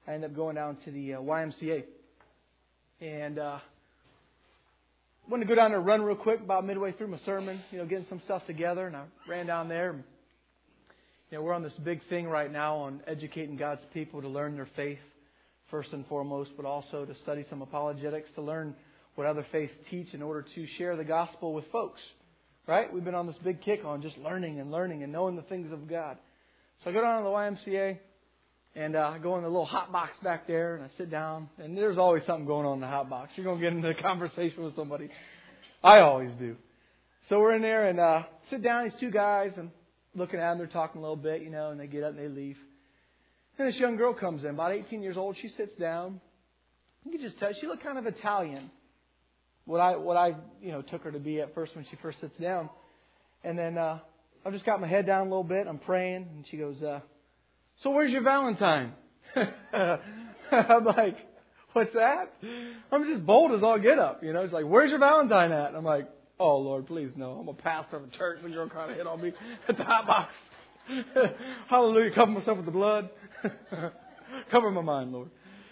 I ended up going down to the YMCA. And wanted to go down there and run real quick about midway through my sermon, getting some stuff together. And I ran down there. And, we're on this big thing right now on educating God's people to learn their faith first and foremost, but also to study some apologetics, to learn what other faiths teach in order to share the gospel with folks. Right? We've been on this big kick on just learning and knowing the things of God. So I go down to the YMCA. And I go in the little hot box back there, and I sit down. And there's always something going on in the hot box. You're going to get into a conversation with somebody. I always do. So we're in there and sit down. These two guys, and looking at them, they're talking a little bit, and they get up and they leave. And this young girl comes in, about 18 years old. She sits down. You can just tell she looked kind of Italian. What I took her to be at first when she first sits down. And then I've just got my head down a little bit. I'm praying, and she goes, "So where's your Valentine?" I'm like, "What's that?" I'm just bold as all get up. It's like, "Where's your Valentine at?" I'm like, "Oh, Lord, please no. I'm a pastor of a church, and you're trying to hit on me at the hot box." Hallelujah. Cover myself with the blood. Cover my mind, Lord.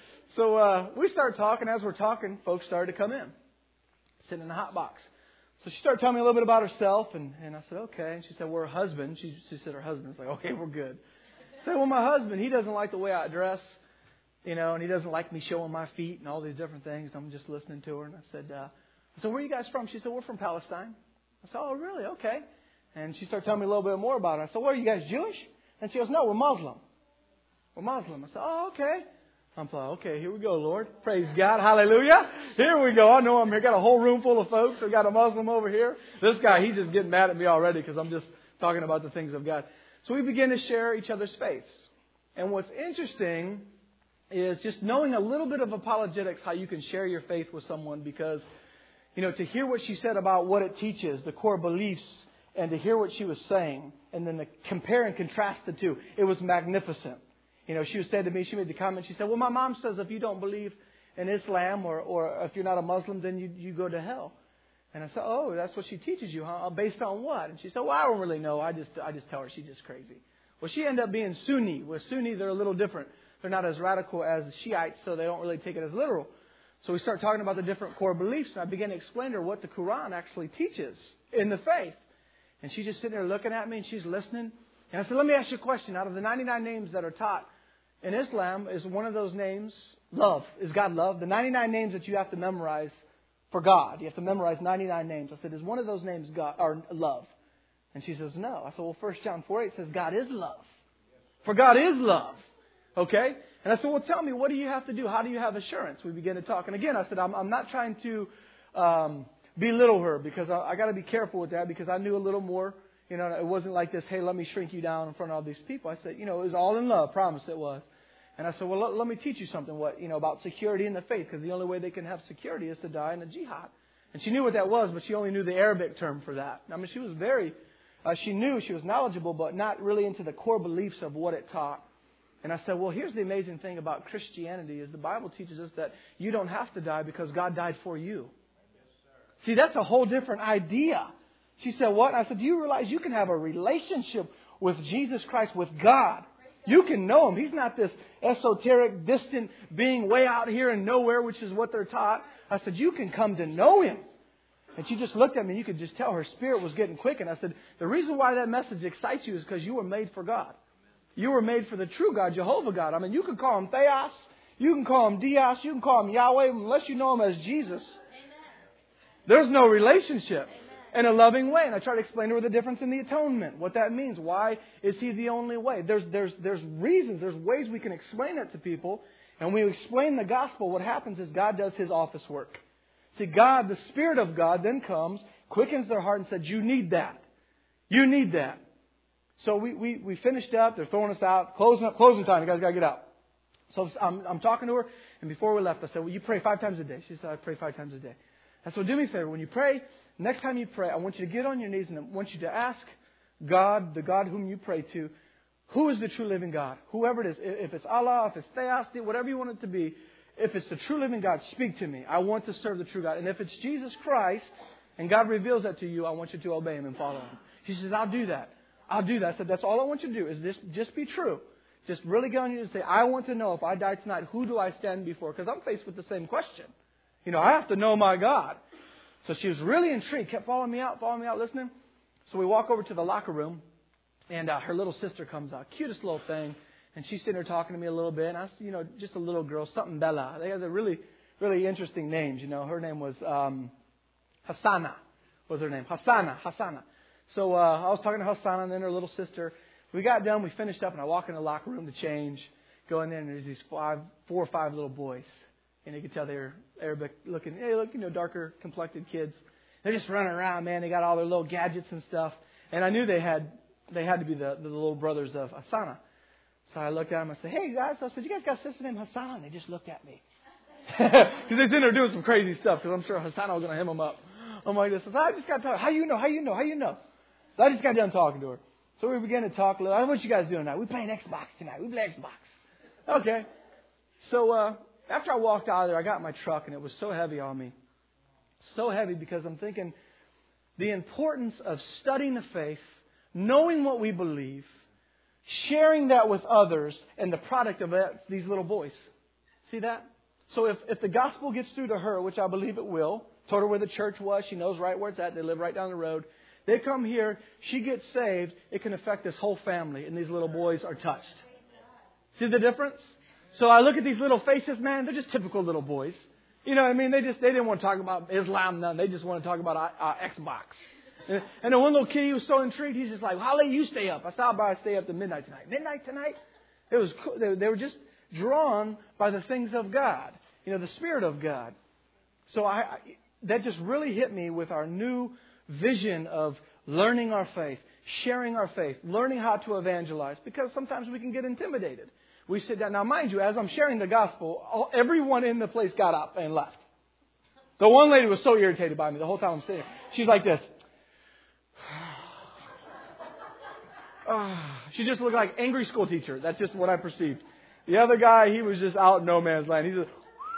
So we start talking. As we're talking, folks started to come in, sitting in the hot box. So she started telling me a little bit about herself, and I said, "Okay." And she said, "Well, her husband." She said her husband. It's like, "Okay, we're good." I said, "Well, my husband, he doesn't like the way I dress, and he doesn't like me showing my feet and all these different things." I'm just listening to her, and I said, "So where are you guys from?" She said, "We're from Palestine." I said, "Oh, really? Okay." And she started telling me a little bit more about it. I said, "Well, are you guys Jewish?" And she goes, "No, we're Muslim." "We're Muslim." I said, "Oh, okay." I'm like, "Okay, here we go, Lord. Praise God. Hallelujah. Here we go. I know I'm here. Got a whole room full of folks. We got a Muslim over here. This guy, he's just getting mad at me already because I'm just talking about the things of God." So we begin to share each other's faiths. And what's interesting is just knowing a little bit of apologetics, how you can share your faith with someone, because, to hear what she said about what it teaches, the core beliefs, and to hear what she was saying, and then to compare and contrast the two, it was magnificent. She said to me, she made the comment, she said, "Well, my mom says if you don't believe in Islam or if you're not a Muslim, then you go to hell." And I said, "Oh, that's what she teaches you, huh? Based on what?" And she said, "Well, I don't really know. I just tell her she's just crazy." Well, she ended up being Sunni. With Sunni, they're a little different. They're not as radical as the Shiites, so they don't really take it as literal. So we start talking about the different core beliefs, and I began to explain to her what the Quran actually teaches in the faith. And she's just sitting there looking at me, and she's listening. And I said, "Let me ask you a question. Out of the 99 names that are taught in Islam, is one of those names love? Is God love? The 99 names that you have to memorize for God. You have to memorize 99 names." I said, "Is one of those names God or love?" And she says, "No." I said, "Well, 1 John 4:8 says God is love. For God is love." Okay? And I said, "Well, tell me, what do you have to do? How do you have assurance?" We began to talk. And again, I said, I'm not trying to belittle her, because I got to be careful with that, because I knew a little more. It wasn't like this, "Hey, let me shrink you down in front of all these people." I said, it was all in love. Promise it was. And I said, "Well, let me teach you something about security in the faith, because the only way they can have security is to die in a jihad." And she knew what that was, but she only knew the Arabic term for that. I mean, she was she knew, she was knowledgeable, but not really into the core beliefs of what it taught. And I said, "Well, here's the amazing thing about Christianity is the Bible teaches us that you don't have to die because God died for you." See, that's a whole different idea. She said, "What?" And I said, "Do you realize you can have a relationship with Jesus Christ, with God? You can know Him. He's not this esoteric, distant being way out here in nowhere, which is what they're taught." I said, "You can come to know Him." And she just looked at me, and you could just tell her spirit was getting quick. And I said, "The reason why that message excites you is because you were made for God. You were made for the true God, Jehovah God. I mean, you can call Him Theos, you can call Him Dios, you can call Him Yahweh, unless you know Him as Jesus. There's no relationship in a loving way." And I try to explain to her the difference in the atonement, what that means. Why is He the only way? There's reasons, there's ways we can explain it to people. And when we explain the gospel, what happens is God does His office work. See, God, the Spirit of God, then comes, quickens their heart and said, "You need that. You need that." So we finished up. They're throwing us out. Closing time. You guys got to get out. So I'm talking to her. And before we left, I said, "Well, you pray 5 times a day." She said, "I pray 5 times a day." I said, "Well, do me a favor. When you pray, next time you pray, I want you to get on your knees and I want you to ask God, the God whom you pray to, who is the true living God? Whoever it is. If it's Allah, if it's Theos, whatever you want it to be. If it's the true living God, speak to me. I want to serve the true God. And if it's Jesus Christ and God reveals that to you, I want you to obey Him and follow Him." She says, "I'll do that. I'll do that." I said, "That's all I want you to do is just be true. just really get on you and say, I want to know if I die tonight, who do I stand before? Because I'm faced with the same question. I have to know my God. So she was really intrigued, kept following me out, listening. So we walk over to the locker room, and her little sister comes out, cutest little thing, and she's sitting there talking to me a little bit. And I said, just a little girl, something Bella. They had the really, really interesting names. Her name was Hassana. Was her name Hassana? So I was talking to Hassana and then her little sister. We got done, we finished up, and I walk in the locker room to change. Go in there, and there's these 4 or 5 little boys. And you could tell they're Arabic looking, darker complected kids. They're just running around, man. They got all their little gadgets and stuff. And I knew they had to be the little brothers of Hassana. So I looked at them and I said, hey guys, I said, you guys got a sister named Hassana? And they just looked at me. Because they're sitting there doing some crazy stuff, because I'm sure Hassana was going to hem them up. I'm like this. I just got to talk. How you know? So I just got done talking to her. So we began to talk a little. What you guys doing tonight? We playing Xbox tonight. We play Xbox. Okay. So after I walked out of there, I got in my truck, and it was so heavy on me. So heavy because I'm thinking the importance of studying the faith, knowing what we believe, sharing that with others, and the product of it, these little boys. See that? So if the gospel gets through to her, which I believe it will, told her where the church was, she knows right where it's at, they live right down the road. They come here, she gets saved, it can affect this whole family, and these little boys are touched. See the difference? So I look at these little faces, man, they're just typical little boys. You know what I mean? They didn't want to talk about Islam, none. They just want to talk about Xbox. And then one little kid, he was so intrigued, he's just like, how late you stay up? I said, I'll stay up to midnight tonight. Midnight tonight? It was cool. They were just drawn by the things of God, the Spirit of God. So that just really hit me with our new vision of learning our faith, sharing our faith, learning how to evangelize, because sometimes we can get intimidated. We sit down. Now, mind you, as I'm sharing the gospel, everyone in the place got up and left. The one lady was so irritated by me the whole time I'm sitting there. She's like this. She just looked like an angry school teacher. That's just what I perceived. The other guy, he was just out in no man's land. He's just,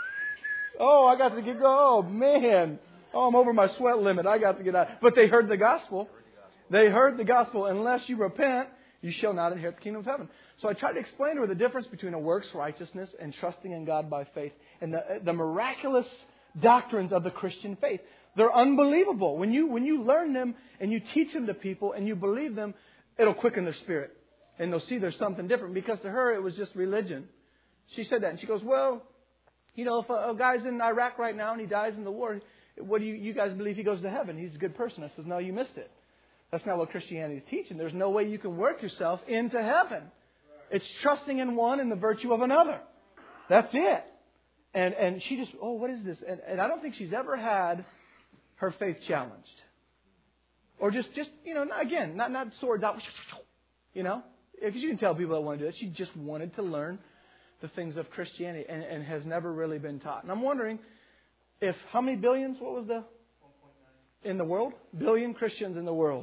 I got to get go. Oh, man. I'm over my sweat limit. I got to get out. But they heard the gospel. They heard the gospel. Unless you repent, you shall not inherit the kingdom of heaven. So I tried to explain to her the difference between a works righteousness and trusting in God by faith, and the miraculous doctrines of the Christian faith. They're unbelievable. When you learn them and you teach them to people and you believe them, it'll quicken their spirit. And they'll see there's something different. Because to her, it was just religion. She said that. And she goes, well, if a guy's in Iraq right now and he dies in the war, what do you guys believe he goes to heaven? He's a good person. I says, no, you missed it. That's not what Christianity is teaching. There's no way you can work yourself into heaven. It's trusting in one and the virtue of another. That's it. And she just, what is this? And I don't think she's ever had her faith challenged. Or just not swords out, Because you can tell people that want to do it. She just wanted to learn the things of Christianity and has never really been taught. And I'm wondering if, how many billions, what was the? 1.9. In the world? Billion Christians in the world.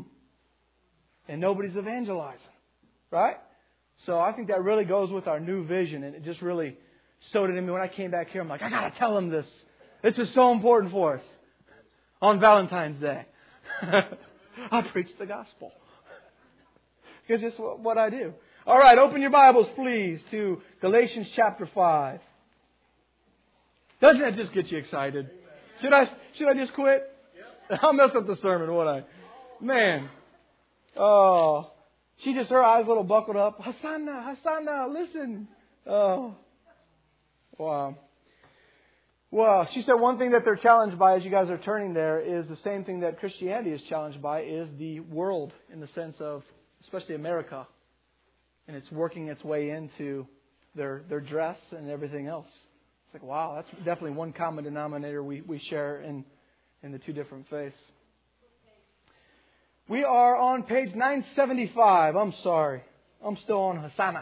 And nobody's evangelizing. Right? So I think that really goes with our new vision. And it just really sowed it in me. When I came back here, I'm like, I got to tell them this. This is so important for us. On Valentine's Day. I preach the gospel. Because it's what I do. All right, open your Bibles, please, to Galatians chapter 5. Doesn't that just get you excited? Should I just quit? I'll mess up the sermon, won't I? Man. Oh. Her eyes a little buckled up. Hassana, listen. Oh. Wow. Well, she said one thing that they're challenged by as you guys are turning there is the same thing that Christianity is challenged by, is the world, in the sense of, especially America. And it's working its way into their dress and everything else. It's like, wow, that's definitely one common denominator we share in the two different faiths. We are on page 975. I'm sorry. I'm still on Hassana.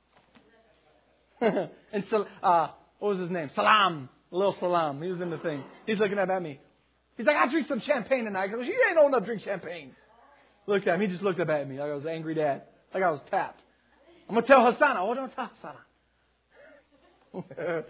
And what was his name? Salam. Little Salam. He was in the thing. He's looking up at me. He's like, I'll drink some champagne tonight. I go, you ain't old enough to drink champagne. Looked at him. He just looked up at me like I was an angry dad. Like I was tapped. I'm going to tell Hassana. Oh, don't tell Hassana.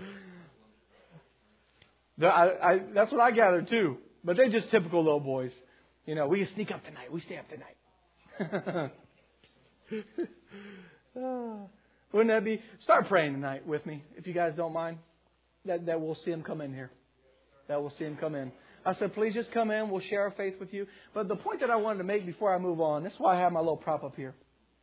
That's what I gathered too. But they're just typical little boys. We can sneak up tonight. We stay up tonight. Wouldn't that be? Start praying tonight with me, if you guys don't mind. That we'll see Him come in here. That we'll see Him come in. I said, please just come in. We'll share our faith with you. But the point that I wanted to make before I move on, this is why I have my little prop up here.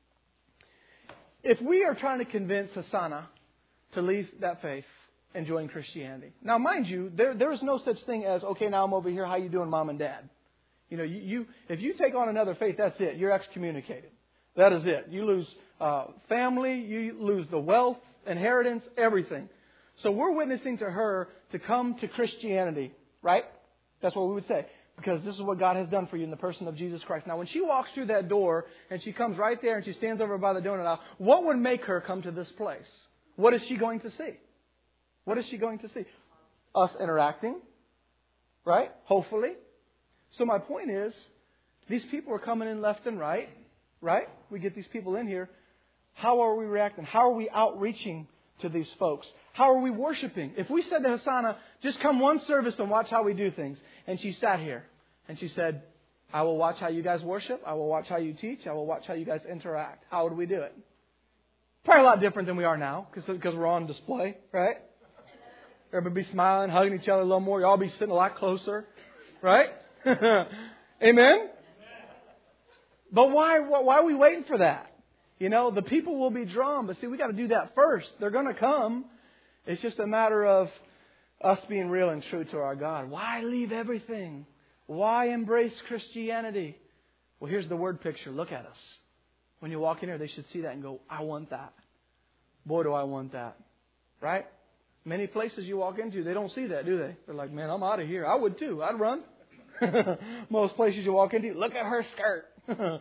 If we are trying to convince Hasana to leave that faith and join Christianity. Now, mind you, there is no such thing as, okay, now I'm over here. How you doing, Mom and Dad? You know, if you take on another faith, that's it. You're excommunicated. That is it. You lose family. You lose the wealth, inheritance, everything. So we're witnessing to her to come to Christianity, right? That's what we would say. Because this is what God has done for you in the person of Jesus Christ. Now, when she walks through that door and she comes right there and she stands over by the donut aisle, what would make her come to this place? What is she going to see? What is she going to see? Us interacting, right? Hopefully. So my point is, these people are coming in left and right, right? We get these people in here. How are we reacting? How are we outreaching to these folks? How are we worshiping? If we said to Hasana, just come one service and watch how we do things. And she sat here and she said, I will watch how you guys worship. I will watch how you teach. I will watch how you guys interact. How would we do it? Probably a lot different than we are now because we're on display, right? Everybody be smiling, hugging each other a little more. Y'all be sitting a lot closer, right? Amen? But why are we waiting for that? You know, the people will be drawn, but see, we got to do that first. They're going to come. It's just a matter of us being real and true to our God. Why leave everything? Why embrace Christianity? Well, here's the word picture. Look at us. When you walk in here, they should see that and go, I want that. Boy, do I want that. Right? Many places you walk into, they don't see that, do they? They're like, man, I'm out of here. I would too. I'd run. Most places you walk into, look at her skirt.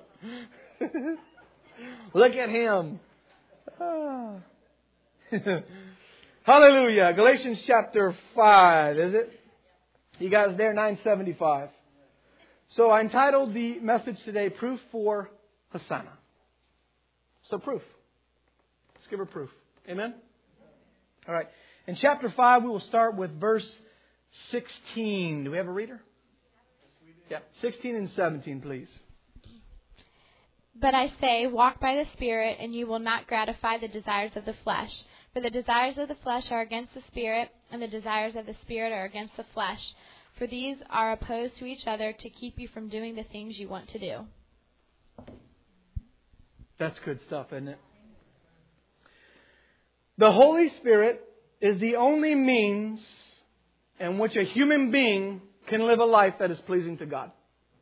Look at him. Hallelujah. Galatians chapter 5, is it? You guys there? 975. So I entitled the message today, Proof for Hasana. So proof. Let's give her proof. Amen? All right. In chapter 5, we will start with verse 16. Do we have a reader? Yeah. 16 and 17, please. But I say, walk by the Spirit, and you will not gratify the desires of the flesh. For the desires of the flesh are against the Spirit, and the desires of the Spirit are against the flesh. For these are opposed to each other to keep you from doing the things you want to do. That's good stuff, isn't it? The Holy Spirit is the only means in which a human being can live a life that is pleasing to God.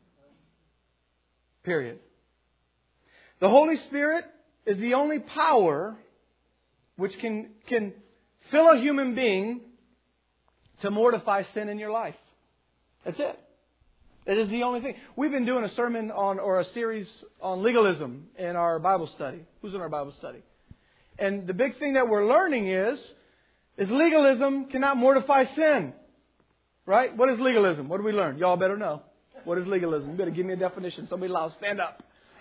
Period. The Holy Spirit is the only power which can fill a human being to mortify sin in your life. That's it. It is the only thing. We've been doing a sermon or a series on legalism in our Bible study. Who's in our Bible study? And the big thing that we're learning is legalism cannot mortify sin. Right? What is legalism? What do we learn? Y'all better know. What is legalism? You better give me a definition. Somebody loud, stand up.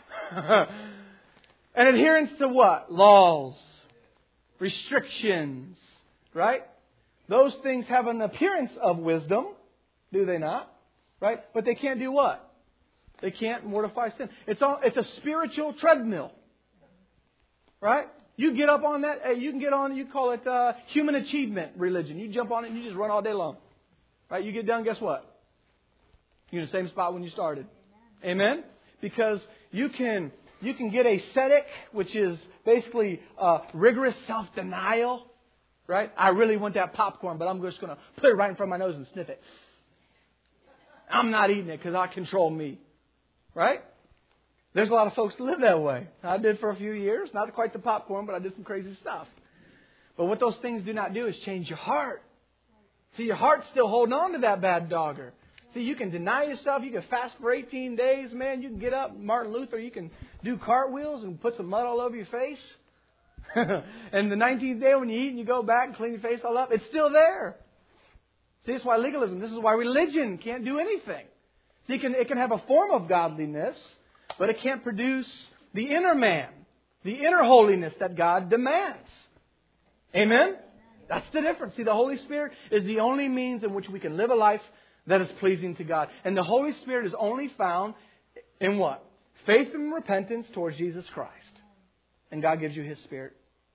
An adherence to what? Laws. Restrictions. Right? Those things have an appearance of wisdom. Do they not? Right? But they can't do what? They can't mortify sin. It's a spiritual treadmill. Right? You get up on that. You can get on. You call it human achievement religion. You jump on it and you just run all day long. Right? You get done. Guess what? You're in the same spot when you started. Amen? Because you can get ascetic, which is basically rigorous self-denial. Right? I really want that popcorn, but I'm just going to put it right in front of my nose and sniff it. I'm not eating it because I control me. Right? There's a lot of folks that live that way. I did for a few years. Not quite the popcorn, but I did some crazy stuff. But what those things do not do is change your heart. See, your heart's still holding on to that bad dogger. See, you can deny yourself. You can fast for 18 days, man. You can get up, Martin Luther. You can do cartwheels and put some mud all over your face. And the 19th day when you eat and you go back and clean your face all up, it's still there. See, that's why legalism, this is why religion can't do anything. See, it can have a form of godliness, but it can't produce the inner man, the inner holiness that God demands. Amen? That's the difference. See, the Holy Spirit is the only means in which we can live a life that is pleasing to God. And the Holy Spirit is only found in what? Faith and repentance towards Jesus Christ. And God gives you His Spirit.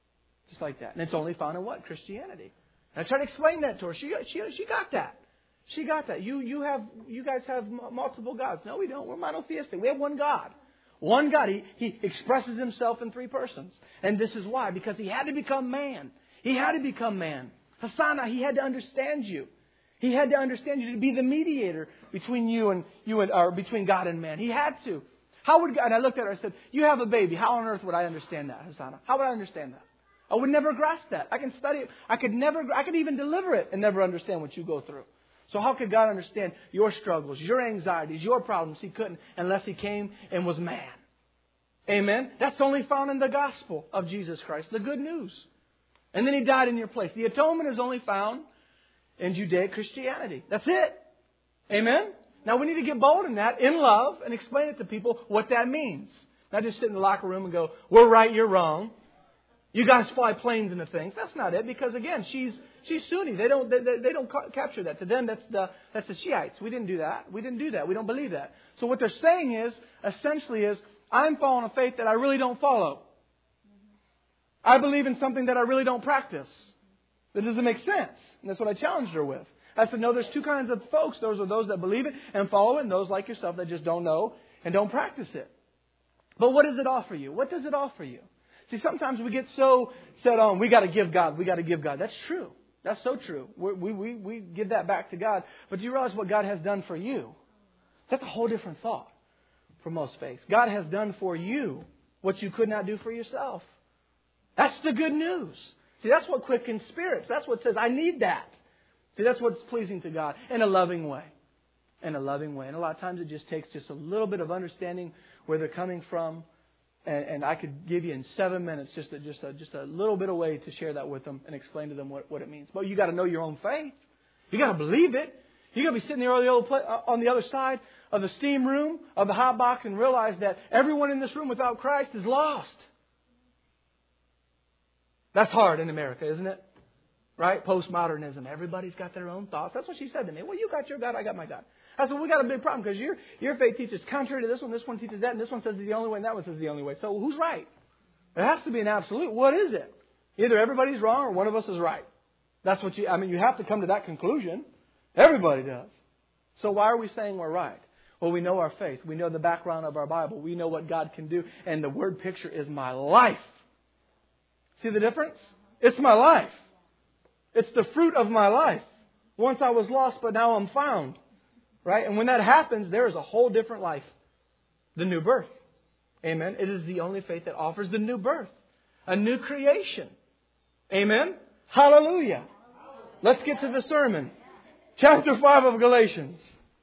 Just like that. And it's only found in what? Christianity. And I tried to explain that to her. She got that. She got that. You guys have multiple gods. No, we don't. We're monotheistic. We have one God. One God. He expresses himself in three persons. And this is why. Because he had to become man. He had to become man. Hosanna, he had to understand you. He had to understand you to be the mediator between or between God and man. He had to. How would God, and I looked at her and I said, you have a baby. How on earth would I understand that, Hosanna? How would I understand that? I would never grasp that. I can study it. I could even deliver it and never understand what you go through. So how could God understand your struggles, your anxieties, your problems? He couldn't unless He came and was man. Amen? That's only found in the gospel of Jesus Christ, the good news. And then He died in your place. The atonement is only found in Judaic Christianity. That's it. Amen? Now we need to get bold in that, in love, and explain it to people what that means. Not just sit in the locker room and go, we're right, you're wrong. You guys fly planes into things. That's not it, because again, she's Sunni. They don't capture that. To them, that's the Shiites. We didn't do that. We don't believe that. So what they're saying is, essentially, I'm following a faith that I really don't follow. I believe in something that I really don't practice. That doesn't make sense. And that's what I challenged her with. I said, no, there's two kinds of folks. Those are those that believe it and follow it, and those like yourself that just don't know and don't practice it. But what does it offer you? What does it offer you? See, sometimes we get so set on, we got to give God. That's true. That's so true. We give that back to God. But do you realize what God has done for you? That's a whole different thought for most faiths. God has done for you what you could not do for yourself. That's the good news. See, that's what quickens spirits. That's what says, I need that. See, that's what's pleasing to God in a loving way. In a loving way. And a lot of times it just takes just a little bit of understanding where they're coming from. And I could give you in 7 minutes just a little bit of way to share that with them and explain to them what it means. But you got to know your own faith. You got to believe it. You got to be sitting there on the other side of the steam room, of the hot box, and realize that everyone in this room without Christ is lost. That's hard in America, isn't it? Right? Postmodernism. Everybody's got their own thoughts. That's what she said to me. Well, you got your God, I got my God. I said, we got a big problem because your faith teaches contrary to this one teaches that, and this one says the only way, and that one says the only way. So who's right? There has to be an absolute. What is it? Either everybody's wrong or one of us is right. That's what you have to come to that conclusion. Everybody does. So why are we saying we're right? Well, we know our faith. We know the background of our Bible. We know what God can do. And the word picture is my life. See the difference? It's my life. It's the fruit of my life. Once I was lost, but now I'm found. Right? And when that happens, there is a whole different life. The new birth. Amen. It is the only faith that offers the new birth. A new creation. Amen. Hallelujah. Let's get to the sermon. Chapter 5 of Galatians.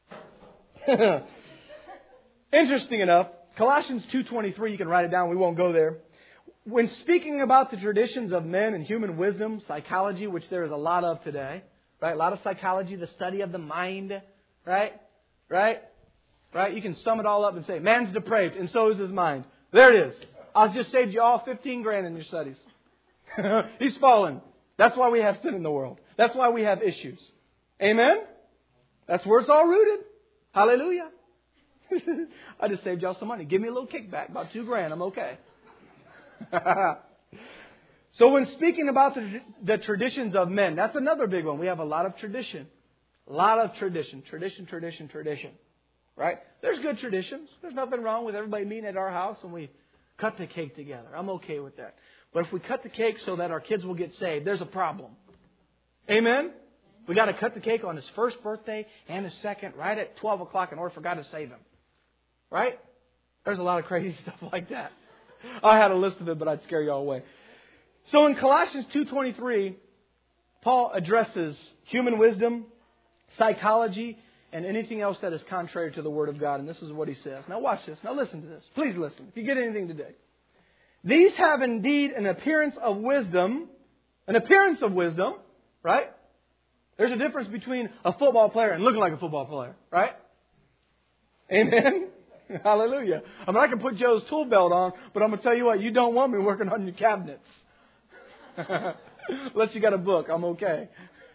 Interesting enough, Colossians 2:23, you can write it down, we won't go there. When speaking about the traditions of men and human wisdom, psychology, which there is a lot of today, right? A lot of psychology, the study of the mind, right? You can sum it all up and say, man's depraved, and so is his mind. There it is. I'll just saved you all $15,000 in your studies. He's fallen. That's why we have sin in the world. That's why we have issues. Amen? That's where it's all rooted. Hallelujah. I just saved y'all some money. Give me a little kickback, about $2,000. I'm okay. So when speaking about the traditions of men, that's another big one. We have a lot of tradition. A lot of tradition. Tradition. Right? There's good traditions. There's nothing wrong with everybody meeting at our house and we cut the cake together. I'm okay with that. But if we cut the cake so that our kids will get saved, there's a problem. Amen? We got to cut the cake on his first birthday and his second right at 12 o'clock in order for God to save him. Right? There's a lot of crazy stuff like that. I had a list of it, but I'd scare you all away. So in Colossians 2:23, Paul addresses human wisdom, psychology, and anything else that is contrary to the Word of God. And this is what he says. Now watch this. Now listen to this. Please listen. If you get anything today. These have indeed an appearance of wisdom. An appearance of wisdom. Right? There's a difference between a football player and looking like a football player. Right? Amen? Hallelujah. I mean, I can put Joe's tool belt on, but I'm going to tell you what, you don't want me working on your cabinets. Unless you got a book, I'm okay.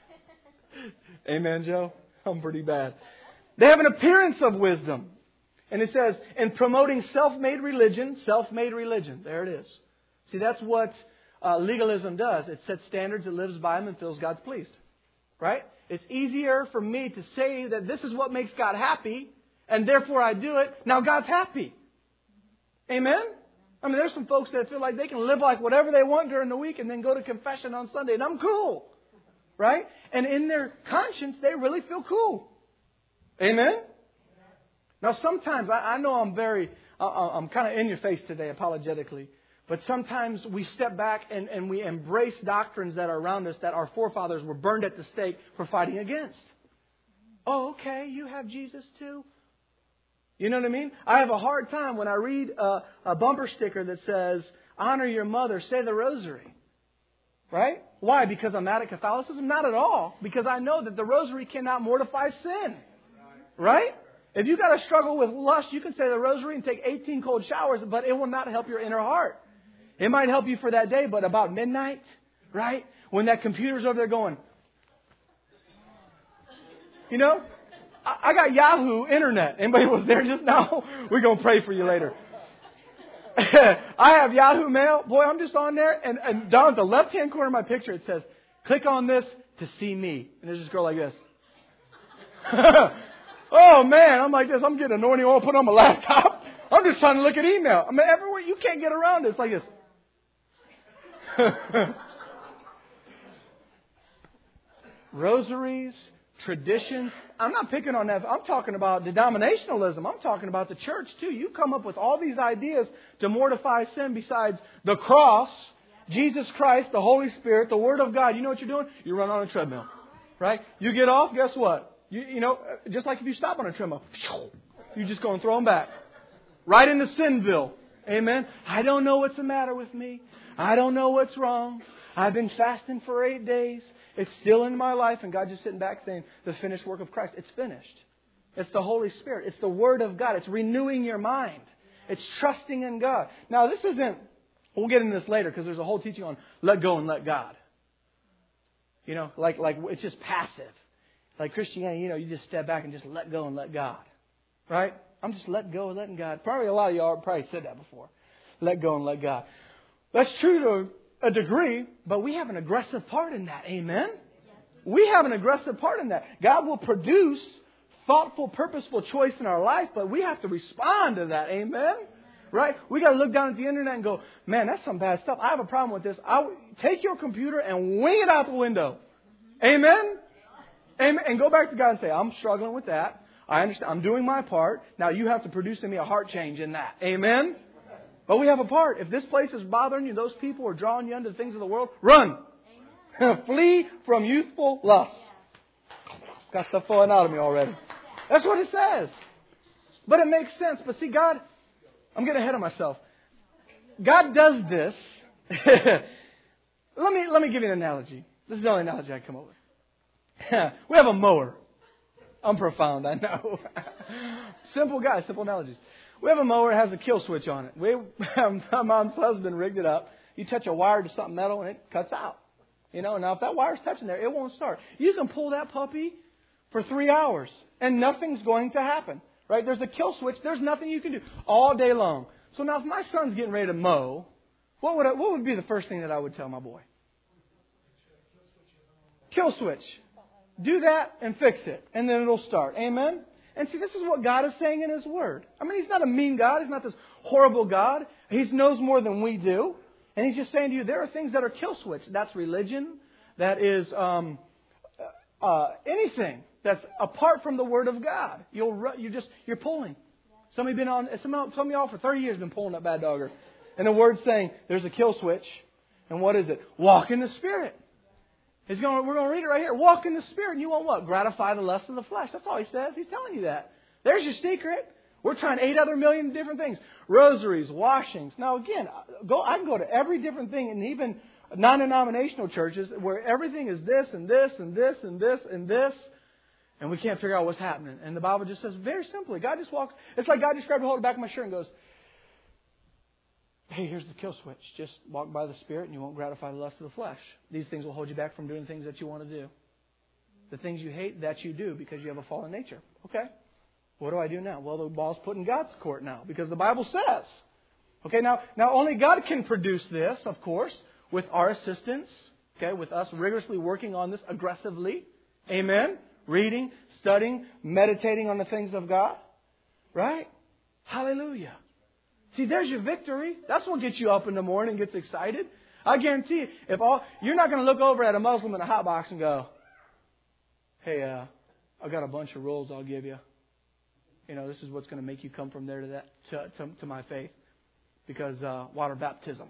Amen, Joe? I'm pretty bad. They have an appearance of wisdom. And it says, in promoting self-made religion. There it is. See, that's what legalism does. It sets standards, it lives by them, and feels God's pleased. Right? It's easier for me to say that this is what makes God happy, and therefore I do it. Now God's happy. Amen? I mean, there's some folks that feel like they can live like whatever they want during the week and then go to confession on Sunday, and I'm cool. Right? And in their conscience, they really feel cool. Amen? Now, sometimes, I know I'm kind of in your face today, apologetically. But sometimes we step back and we embrace doctrines that are around us that our forefathers were burned at the stake for fighting against. Oh, okay, you have Jesus too? You know what I mean? I have a hard time when I read a bumper sticker that says, honor your mother, say the rosary. Right? Why? Because I'm mad at Catholicism? Not at all. Because I know that the rosary cannot mortify sin. Right? If you got to struggle with lust, you can say the rosary and take 18 cold showers, but it will not help your inner heart. It might help you for that day, but about midnight, right? When that computer's over there going, you know, I got Yahoo Internet. Anybody was there just now? We're going to pray for you later. I have Yahoo Mail. Boy, I'm just on there. And down at the left-hand corner of my picture, it says, click on this to see me. And there's this girl like this. Oh, man, I'm like this. I'm getting anointing oil put on my laptop. I'm just trying to look at email. I mean, everywhere. You can't get around this like this. Rosaries, traditions. I'm not picking on that. I'm talking about denominationalism. I'm talking about the church, too. You come up with all these ideas to mortify sin besides the cross, Jesus Christ, the Holy Spirit, the Word of God. You know what you're doing? You run on a treadmill. Right? You get off, guess what? You know, just like if you stop on a treadmill, you just go and throw them back. Right into Sinville. Amen? I don't know what's the matter with me. I don't know what's wrong. I've been fasting for 8 days. It's still in my life. And God's just sitting back saying, the finished work of Christ. It's finished. It's the Holy Spirit. It's the Word of God. It's renewing your mind. It's trusting in God. Now, this isn't, we'll get into this later because there's a whole teaching on let go and let God. You know, like it's just passive. Like Christianity, you know, you just step back and just let go and let God. Right? I'm just letting go and letting God. Probably a lot of y'all probably said that before. Let go and let God. That's true to a degree, but we have an aggressive part in that. Amen? We have an aggressive part in that. God will produce thoughtful, purposeful choice in our life, but we have to respond to that. Amen? Right? We got to look down at the internet and go, man, that's some bad stuff. I have a problem with this. Take your computer and wing it out the window. Amen? Amen? And go back to God and say, I'm struggling with that. I understand. I'm doing my part. Now you have to produce in me a heart change in that. Amen? But we have a part. If this place is bothering you, those people are drawing you into the things of the world, run. Flee from youthful lusts. Got stuff falling out of me already. That's what it says. But it makes sense. But see, God, I'm getting ahead of myself. God does this. Let me give you an analogy. This is the only analogy I come up with. We have a mower. I'm profound, I know. Simple guy, simple analogies. We have a mower that has a kill switch on it. My mom's husband rigged it up. You touch a wire to something metal and it cuts out. You know, now if that wire's touching there, it won't start. You can pull that puppy for 3 hours and nothing's going to happen. Right? There's a kill switch. There's nothing you can do all day long. So now if my son's getting ready to mow, what would be the first thing that I would tell my boy? Kill switch. Do that and fix it. And then it'll start. Amen? And see, this is what God is saying in His Word. I mean, He's not a mean God. He's not this horrible God. He knows more than we do. And He's just saying to you, there are things that are kill switch. That's religion. That is anything that's apart from the Word of God. You're pulling. Some of y'all for 30 years have been pulling that bad dogger. And the Word's saying there's a kill switch. And what is it? Walk in the Spirit. We're going to read it right here. Walk in the Spirit and you won't what? Gratify the lust of the flesh. That's all He says. He's telling you that. There's your secret. We're trying 8 other million different things. Rosaries, washings. Now again, I can go to every different thing, and even non-denominational churches where everything is this and this and this and this and this. And we can't figure out what's happening. And the Bible just says very simply, God just walks. It's like God just grabbed a hold of the back of my shirt and goes, hey, here's the kill switch. Just walk by the Spirit and you won't gratify the lust of the flesh. These things will hold you back from doing things that you want to do. The things you hate, that you do because you have a fallen nature. Okay. What do I do now? Well, the ball's put in God's court now because the Bible says. Okay, now only God can produce this, of course. with our assistance, okay, with us rigorously working on this aggressively. Amen. Reading, studying, meditating on the things of God. Right? Hallelujah. See, there's your victory. That's what gets you up in the morning and gets excited. I guarantee you, you're not going to look over at a Muslim in a hot box and go, hey, I got a bunch of rules I'll give you. You know, this is what's going to make you come from there to that to my faith. Because water baptism.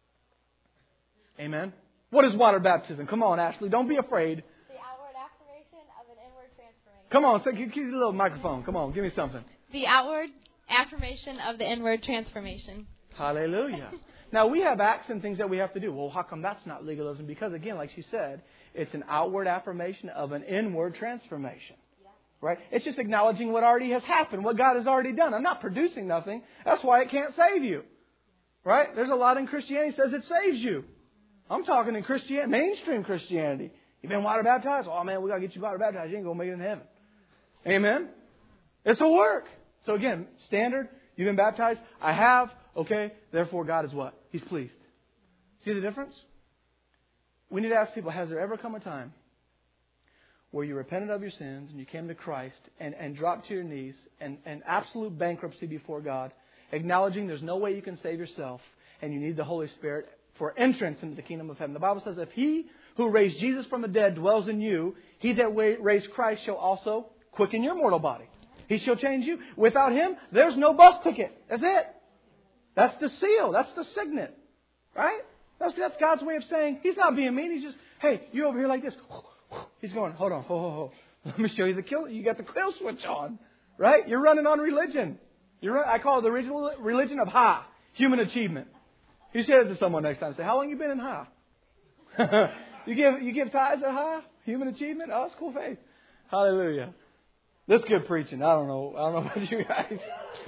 Amen. What is water baptism? Come on, Ashley. Don't be afraid. The outward affirmation of an inward transformation. Come on, give me a little microphone. Come on, give me something. The outward affirmation of the inward transformation. Hallelujah. Now, we have acts and things that we have to do. Well, how come that's not legalism? Because, again, like she said, it's an outward affirmation of an inward transformation. Right? It's just acknowledging what already has happened, what God has already done. I'm not producing nothing. That's why it can't save you. Right? There's a lot in Christianity that says it saves you. I'm talking in Christianity, mainstream Christianity. You've been water baptized? Oh, man, we got to get you water baptized. You ain't going to make it in heaven. Amen? It's a work. So again, standard, you've been baptized. I have. Okay, therefore God is what? He's pleased. See the difference? We need to ask people, has there ever come a time where you repented of your sins and you came to Christ and dropped to your knees and absolute bankruptcy before God, acknowledging there's no way you can save yourself and you need the Holy Spirit for entrance into the kingdom of heaven? The Bible says, if He who raised Jesus from the dead dwells in you, He that raised Christ shall also quicken your mortal body. He shall change you. Without Him, there's no bus ticket. That's it. That's the seal. That's the signet. Right? That's God's way of saying, He's not being mean. He's just, hey, you're over here like this. He's going, hold on, ho. Let me show you the kill. You got the kill switch on. Right? You're running on religion. I call it the religion of human achievement. You say it to someone next time. Say, how long you been in Ha? You give tithes at Ha? Human achievement? Oh, that's cool faith. Hallelujah. That's good preaching. I don't know about you guys.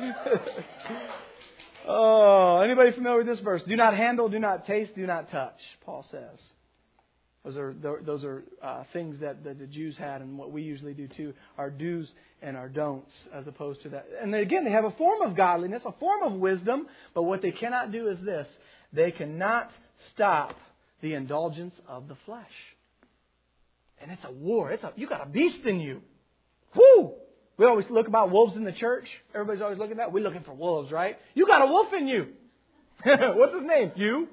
Oh, anybody familiar with this verse? Do not handle, do not taste, do not touch, Paul says. Those are things that the Jews had, and what we usually do too, our do's and our don'ts, as opposed to that. And again, they have a form of godliness, a form of wisdom, but what they cannot do is this. They cannot stop the indulgence of the flesh. And it's a war. You got a beast in you. Whoo! We always look about wolves in the church. Everybody's always looking at that. We're looking for wolves, right? You got a wolf in you. What's his name? You?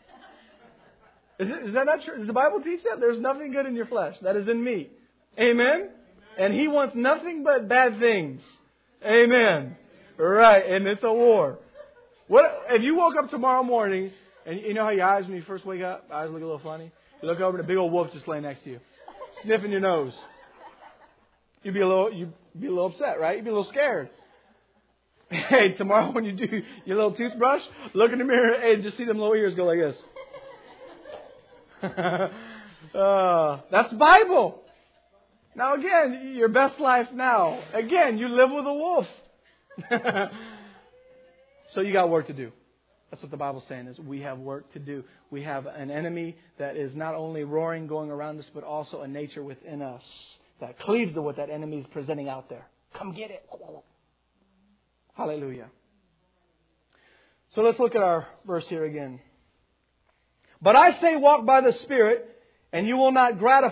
Is that not true? Does the Bible teach that? There's nothing good in your flesh. That is in me. Amen? And He wants nothing but bad things. Amen. Right. And it's a war. What if you woke up tomorrow morning and you know how your eyes, when you first wake up, eyes look a little funny? You look over and a big old wolf just laying next to you, sniffing your nose. You'd be a little upset, right? You'd be a little scared. Hey, tomorrow when you do your little toothbrush, look in the mirror and just see them little ears go like this. That's Bible. Now again, your best life now. Again, you live with a wolf. So you got work to do. That's what the Bible's saying is we have work to do. We have an enemy that is not only roaring going around us, but also a nature within us that cleaves to what that enemy is presenting out there. Come get it. Hallelujah. So let's look at our verse here again. But I say walk by the Spirit, and you will not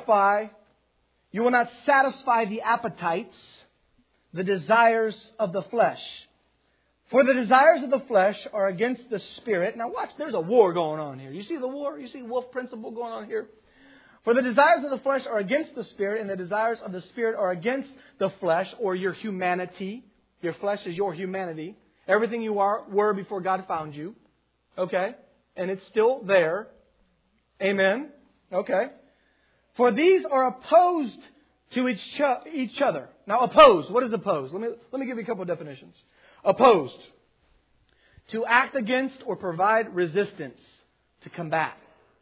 satisfy the appetites, the desires of the flesh. For the desires of the flesh are against the Spirit. Now watch, there's a war going on here. You see the war? You see wolf principle going on here? For the desires of the flesh are against the Spirit, and the desires of the Spirit are against the flesh, or your humanity. Your flesh is your humanity. Everything you were before God found you. Okay? And it's still there. Amen? Okay? For these are opposed to each other. Now, opposed. What is opposed? Let me give you a couple of definitions. Opposed. To act against or provide resistance. To combat.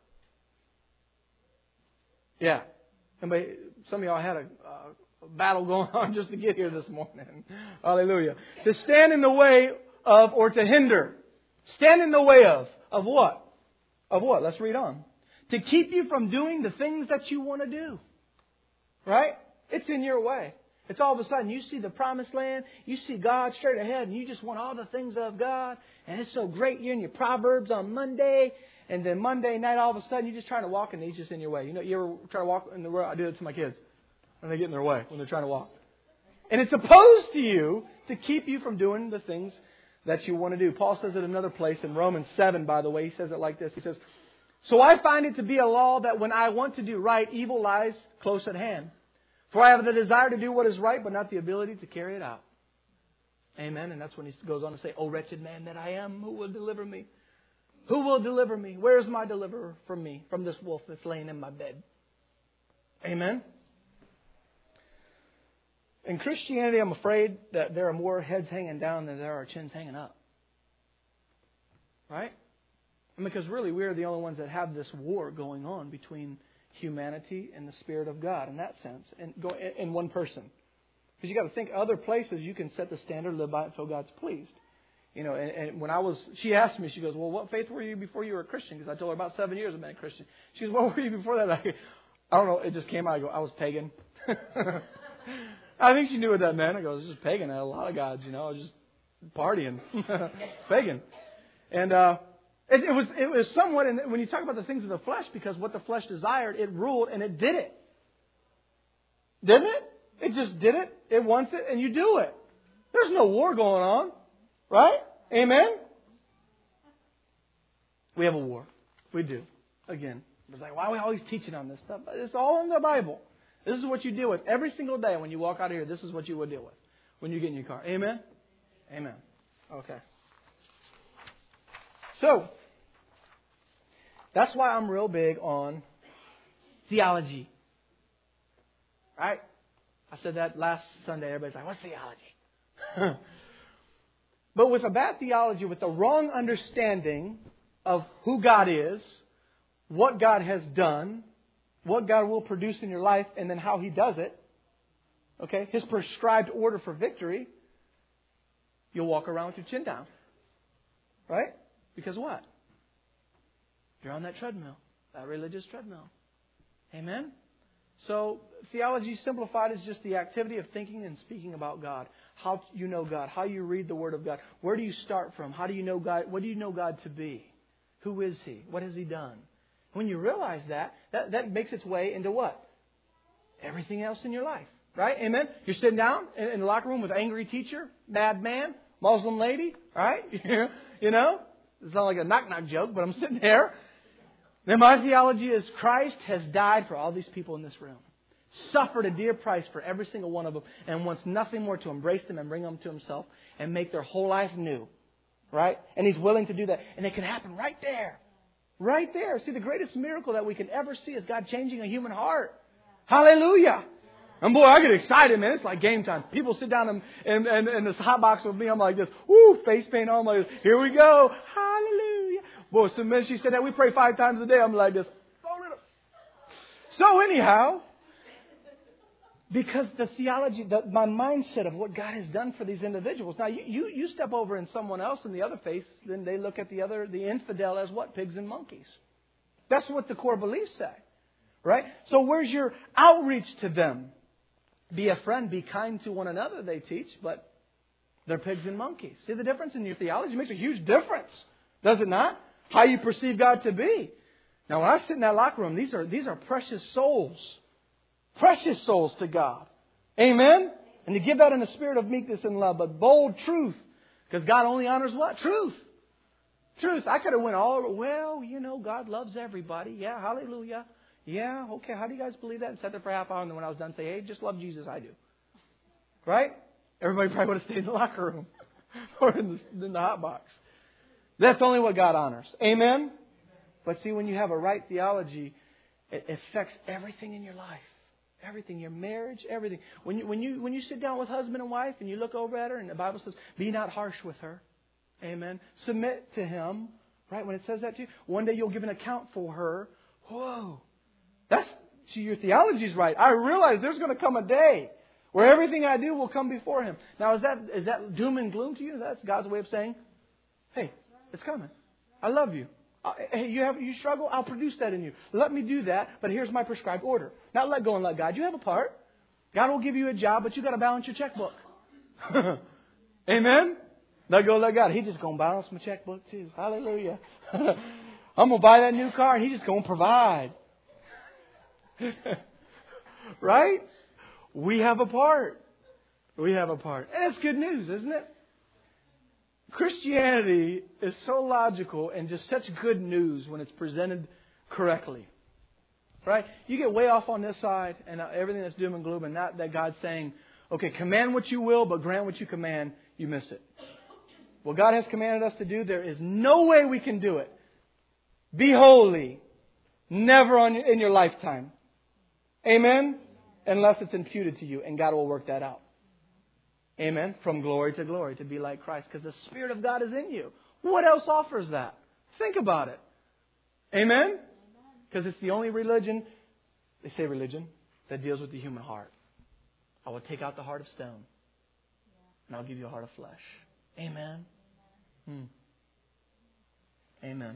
Yeah. Some of y'all had a battle going on just to get here this morning. Hallelujah. To stand in the way of or to hinder. Stand in the way of. Of what? Of what? Let's read on. To keep you from doing the things that you want to do. Right? It's in your way. It's all of a sudden you see the promised land. You see God straight ahead and you just want all the things of God. And it's so great. You're in your Proverbs on Monday. And then Monday night, all of a sudden, you're just trying to walk and he's just in your way. You know, you ever try to walk in the road? I do it to my kids. And they get in their way when they're trying to walk. And it's opposed to you to keep you from doing the things that you want to do. Paul says it another place in Romans 7, by the way. He says it like this. He says, so I find it to be a law that when I want to do right, evil lies close at hand. For I have the desire to do what is right, but not the ability to carry it out. Amen. And that's when he goes on to say, O wretched man that I am, who will deliver me? Who will deliver me? Where is my deliverer from me, from this wolf that's laying in my bed? Amen. In Christianity, I'm afraid that there are more heads hanging down than there are chins hanging up. Right? Because really, we're the only ones that have this war going on between humanity and the Spirit of God in that sense, and in one person. Because you got to think other places you can set the standard, live by it until God's pleased. You know, and when she asked me, she goes, well, what faith were you before you were a Christian? Because I told her about 7 years I've been a Christian. She goes, what were you before that? I don't know. It just came out. I go, I was pagan. I think she knew what that meant. I go, it's just pagan. I had a lot of gods, you know. I was just partying. It's pagan. And it was somewhat, when you talk about the things of the flesh, because what the flesh desired, it ruled and it did it. Didn't it? It just did it. It wants it and you do it. There's no war going on. Right? Amen? We have a war. We do. Again, it's like, why are we always teaching on this stuff? It's all in the Bible. This is what you deal with every single day when you walk out of here. This is what you will deal with when you get in your car. Amen? Amen. Okay. So, that's why I'm real big on theology. Right? I said that last Sunday. Everybody's like, what's theology? But with a bad theology, with the wrong understanding of who God is, what God has done, what God will produce in your life, and then how He does it, okay, His prescribed order for victory, you'll walk around with your chin down. Right? Because what? You're on that treadmill, that religious treadmill. Amen? So, theology simplified is just the activity of thinking and speaking about God. How you know God. How you read the Word of God. Where do you start from? How do you know God? What do you know God to be? Who is He? What has He done? When you realize that makes its way into what? Everything else in your life. Right? Amen? You're sitting down in the locker room with an angry teacher, mad man, Muslim lady. Right? You know? It's not like a knock-knock joke, but I'm sitting there. Then my theology is Christ has died for all these people in this room. Suffered a dear price for every single one of them and wants nothing more to embrace them and bring them to Himself and make their whole life new. Right? And He's willing to do that. And it can happen right there. Right there. See, the greatest miracle that we can ever see is God changing a human heart. Hallelujah. And boy, I get excited, man. It's like game time. People sit down in this hot box with me. I'm like this. Woo, face paint on. I'm like this. Here we go. Hallelujah. Boy, so the minute she said that, we pray 5 times a day. I'm like this. So anyhow, because the theology, my mindset of what God has done for these individuals. Now, you step over in someone else in the other faith, then they look at the infidel as what? Pigs and monkeys. That's what the core beliefs say. Right? So where's your outreach to them? Be a friend, be kind to one another, they teach, but they're pigs and monkeys. See the difference in your theology? It makes a huge difference. Does it not? How you perceive God to be. Now, when I sit in that locker room, these are precious souls. Precious souls to God. Amen? And to give that in a spirit of meekness and love, but bold truth. Because God only honors what? Truth. Truth. I could have went all over, well, you know, God loves everybody. Yeah, hallelujah. Yeah, okay, how do you guys believe that? And sat there for a half hour, and then when I was done, say, hey, just love Jesus, I do. Right? Everybody probably would have stayed in the locker room or in the hot box. That's only what God honors. Amen? But see, when you have a right theology, it affects everything in your life. Everything, your marriage, everything. When you sit down with husband and wife and you look over at her and the Bible says, be not harsh with her. Amen? Submit to Him. Right? When it says that to you, one day you'll give an account for her. Whoa. See, your theology's right. I realize there's going to come a day where everything I do will come before Him. Now, is that doom and gloom to you? That's God's way of saying, hey, it's coming. I love you. Hey, you struggle? I'll produce that in you. Let me do that, but here's my prescribed order. Not let go and let God. You have a part. God will give you a job, but you got to balance your checkbook. Amen? Let go, let God. He's just going to balance my checkbook too. Hallelujah. I'm going to buy that new car and He's just going to provide. Right? We have a part. We have a part. And it's good news, isn't it? Christianity is so logical and just such good news when it's presented correctly. Right? You get way off on this side and everything that's doom and gloom, and not that God's saying, okay, command what you will, but grant what you command, you miss it. What God has commanded us to do, there is no way we can do it. Be holy. Never in your lifetime. Amen? Unless it's imputed to you, and God will work that out. Amen? From glory to glory, to be like Christ, because the Spirit of God is in you. What else offers that? Think about it. Amen? Because it's the only religion, they say religion, that deals with the human heart. I will take out the heart of stone, and I'll give you a heart of flesh. Amen? Amen.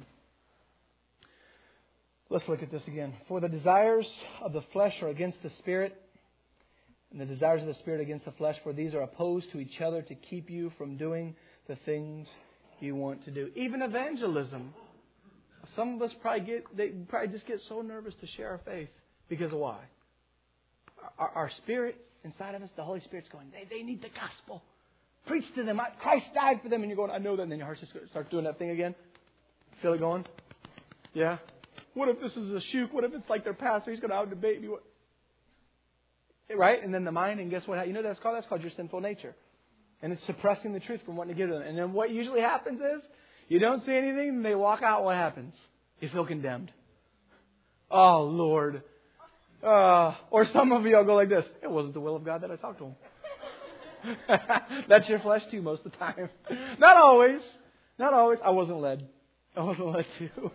Let's look at this again. For the desires of the flesh are against the Spirit, and the desires of the Spirit against the flesh, for these are opposed to each other to keep you from doing the things you want to do. Even evangelism. Some of us probably just get so nervous to share our faith. Because of why? Our spirit inside of us, the Holy Spirit's going, they need the gospel. Preach to them. Christ died for them. And you're going, I know that. And then your heart just starts doing that thing again. Feel it going? Yeah. What if this is a shoot? What if it's like their pastor? He's going to out-debate me. Right? And then the mind, and guess what? You know what that's called? That's called your sinful nature. And it's suppressing the truth from wanting to give to them. And then what usually happens is, you don't say anything, and they walk out. What happens? You feel condemned. Oh, Lord. Or some of you will go like this. It wasn't the will of God that I talked to him. That's your flesh too most of the time. Not always. Not always. I wasn't led to.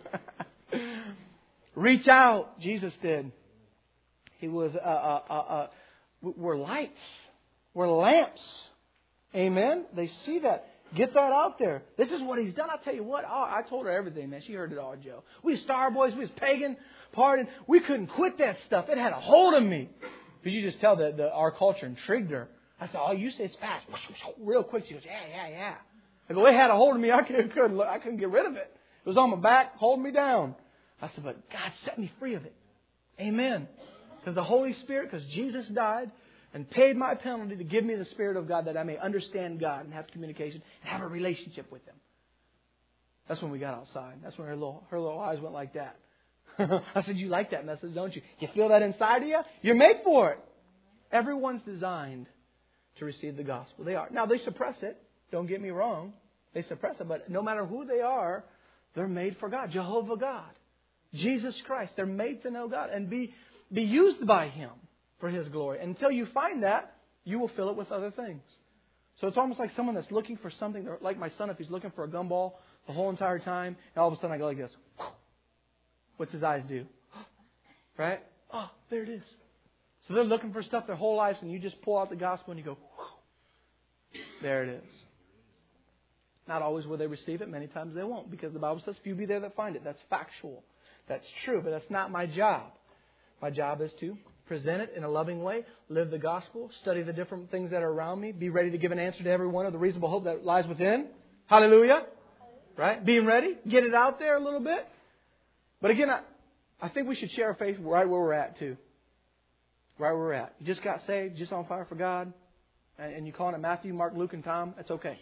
Reach out. Jesus did. He was, we're lights. We're lamps. Amen? They see that. Get that out there. This is what He's done. I'll tell you what. I told her everything, man. She heard it all, Joe. We was star boys. We was pagan, partying. We couldn't quit that stuff. It had a hold of me. Because you just tell that our culture intrigued her. I said, oh, you say it's fast. Real quick. She goes, yeah. I go, it had a hold of me. I couldn't get rid of it. It was on my back, holding me down. I said, but God set me free of it. Amen. Because the Holy Spirit, because Jesus died and paid my penalty to give me the Spirit of God that I may understand God and have communication and have a relationship with Him. That's when we got outside. That's when her little eyes went like that. I said, you like that message, don't you? You feel that inside of you? You're made for it. Everyone's designed to receive the gospel. They are. Now, they suppress it. Don't get me wrong. They suppress it. But no matter who they are, they're made for God. Jehovah God. Jesus Christ. They're made to know God and be used by Him for His glory. Until you find that, you will fill it with other things. So it's almost like someone that's looking for something, like my son, if he's looking for a gumball the whole entire time, and all of a sudden I go like this. What's his eyes do? Right? Oh, there it is. So they're looking for stuff their whole lives, and you just pull out the gospel and you go, there it is. Not always will they receive it. Many times they won't, because the Bible says, few be there that find it. That's factual. That's true, but that's not my job. My job is to present it in a loving way, live the gospel, study the different things that are around me, be ready to give an answer to every one of the reasonable hope that lies within. Hallelujah. Right? Being ready. Get it out there a little bit. But again, I think we should share our faith right where we're at too. Right where we're at. You just got saved, just on fire for God, and you calling it Matthew, Mark, Luke, and Tom. That's okay.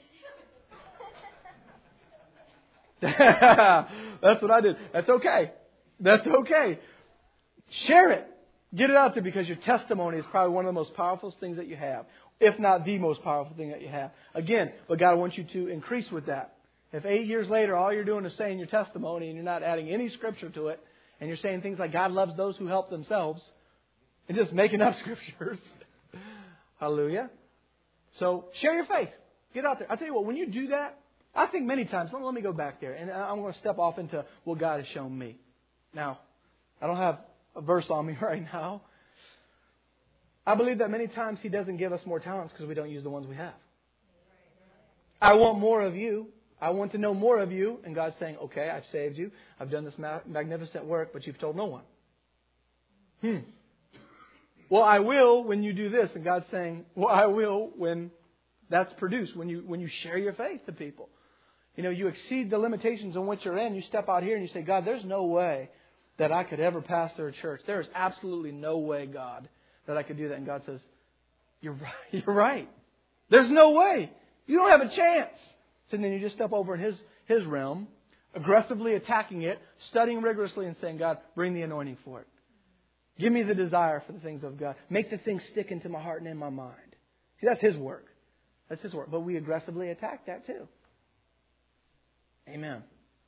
That's what I did. That's okay. That's okay. Share it. Get it out there, because your testimony is probably one of the most powerful things that you have. If not the most powerful thing that you have. Again, but God wants you to increase with that. If 8 years later all you're doing is saying your testimony and you're not adding any scripture to it, and you're saying things like God loves those who help themselves, and just making up scriptures. Hallelujah. So share your faith. Get out there. I'll tell you what, when you do that, I think many times, let me go back there, and I'm going to step off into what God has shown me. Now, I don't have a verse on me right now. I believe that many times He doesn't give us more talents because we don't use the ones we have. I want more of you. I want to know more of you. And God's saying, okay, I've saved you. I've done this magnificent work, but you've told no one. Well, I will when you do this. And God's saying, well, I will when that's produced, when you share your faith to people. you exceed the limitations in which you're in. You step out here and you say, God, there's no way that I could ever pastor a church. There is absolutely no way, God, that I could do that. And God says, you're right. You're right. There's no way. You don't have a chance. So then you just step over in His realm, aggressively attacking it, studying rigorously and saying, God, bring the anointing for it. Give me the desire for the things of God. Make the things stick into my heart and in my mind. See, that's His work. That's His work. But we aggressively attack that too. Amen.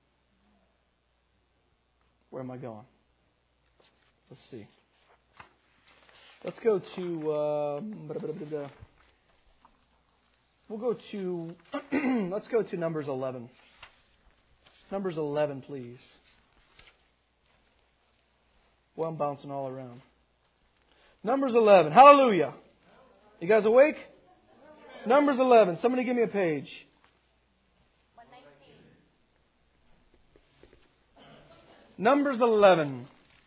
Where am I going? Let's see. Let's go to... we'll go to... let's go to Numbers 11. Numbers 11, please. Well, I'm bouncing all around. Numbers 11. Hallelujah. You guys awake? Numbers 11. Somebody give me a page. 119. Numbers 11.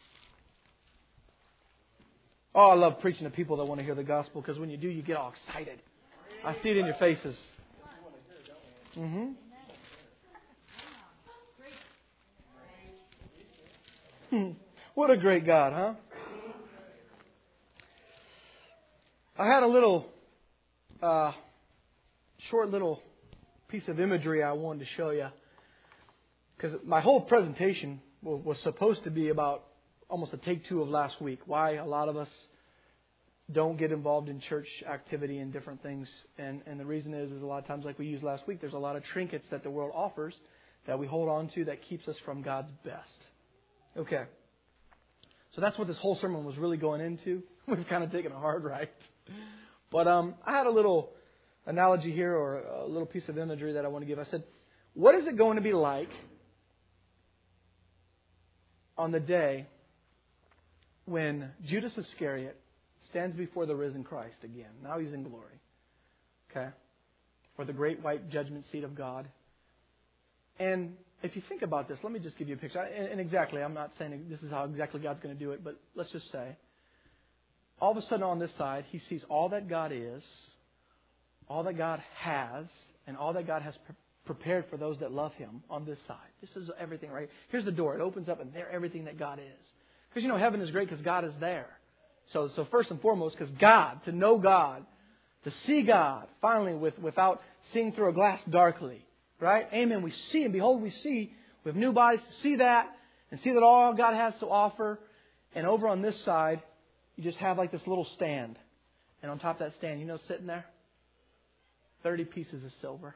Oh, I love preaching to people that want to hear the gospel, because when you do, you get all excited. I see it in your faces. Mm-hmm. What a great God, huh? I had a little, short little piece of imagery I wanted to show you. Because my whole presentation was supposed to be about almost a take two of last week. Why a lot of us don't get involved in church activity and different things. And the reason is a lot of times, like we used last week, there's a lot of trinkets that the world offers that we hold on to that keeps us from God's best. Okay. So that's what this whole sermon was really going into. We've kind of taken a hard right. But I had a little analogy here, or a little piece of imagery that I want to give. I said, what is it going to be like on the day when Judas Iscariot stands before the risen Christ again? Now he's in glory. Okay? For the great white judgment seat of God. And if you think about this, let me just give you a picture. And exactly, I'm not saying this is how exactly God's going to do it, but let's just say, all of a sudden on this side, he sees all that God is, all that God has, and all that God has prepared for those that love Him on this side. This is everything, right? Here's the door. It opens up, and there everything that God is. Because, heaven is great because God is there. So first and foremost, because God, to know God, to see God, finally, without seeing through a glass darkly. Right? Amen. We see, and behold, we see. We have new bodies to see that, and see that all God has to offer. And over on this side, you just have like this little stand. And on top of that stand, sitting there? 30 pieces of silver.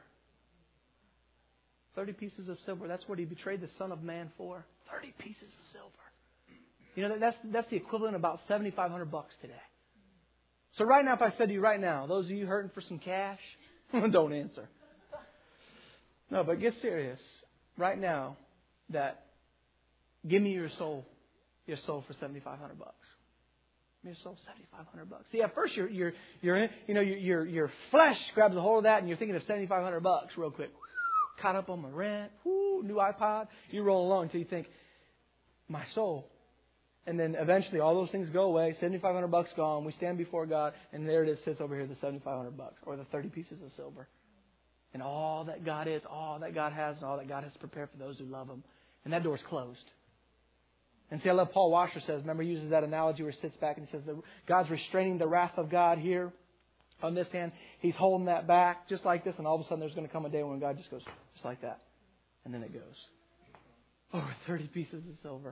30 pieces of silver. That's what He betrayed the Son of Man for. 30 pieces of silver. That's the equivalent of about $7,500 today. So right now, if I said to you right now, those of you hurting for some cash, don't answer. No, but get serious. Right now, give me your soul for $7,500. Your soul, $7,500. See, at first your flesh grabs a hold of that, and you're thinking of $7,500 real quick. Caught up on my rent, new iPod. You roll along until you think, my soul. And then eventually all those things go away. $7,500 gone. We stand before God, and there it is, sits over here, the $7,500 or the 30 pieces of silver. And all that God is, all that God has, and all that God has prepared for those who love Him. And that door's closed. And see, I love Paul Washer says, remember he uses that analogy where he sits back and he says, God's restraining the wrath of God here on this hand. He's holding that back just like this. And all of a sudden there's going to come a day when God just goes just like that. And then it goes. Over 30 pieces of silver.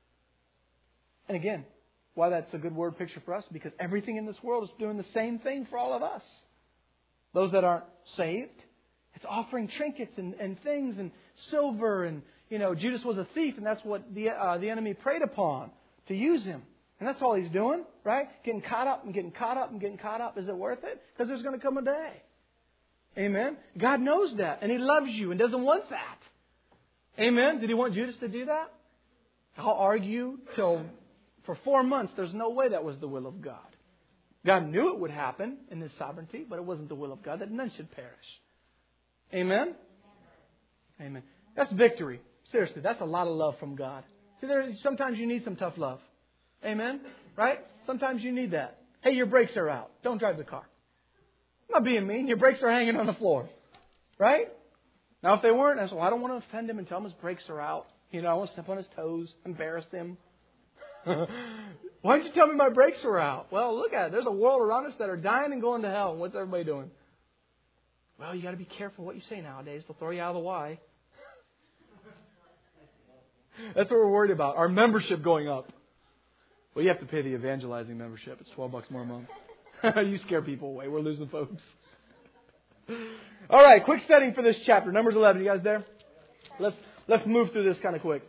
And again, why that's a good word picture for us? Because everything in this world is doing the same thing for all of us. Those that aren't saved, it's offering trinkets and things and silver. And, Judas was a thief, and that's what the enemy preyed upon, to use him. And that's all he's doing, right? Getting caught up and getting caught up and getting caught up. Is it worth it? Because there's going to come a day. Amen? God knows that, and He loves you and doesn't want that. Amen? Did He want Judas to do that? I'll argue for 4 months there's no way that was the will of God. God knew it would happen in His sovereignty, but it wasn't the will of God that none should perish. Amen? Amen. That's victory. Seriously, that's a lot of love from God. See, sometimes you need some tough love. Amen? Right? Sometimes you need that. Hey, your brakes are out. Don't drive the car. I'm not being mean. Your brakes are hanging on the floor. Right? Now, if they weren't, I said, well, I don't want to offend him and tell him his brakes are out. I want to step on his toes, embarrass him. Why didn't you tell me my brakes were out? Well, look at it. There's a world around us that are dying and going to hell. What's everybody doing? Well, you got to be careful what you say nowadays. They'll throw you out of the Y. That's what we're worried about. Our membership going up. Well, you have to pay the evangelizing membership. It's $12 more a month. You scare people away. We're losing folks. All right, quick setting for this chapter. Numbers 11. You guys there? Let's move through this kind of quick.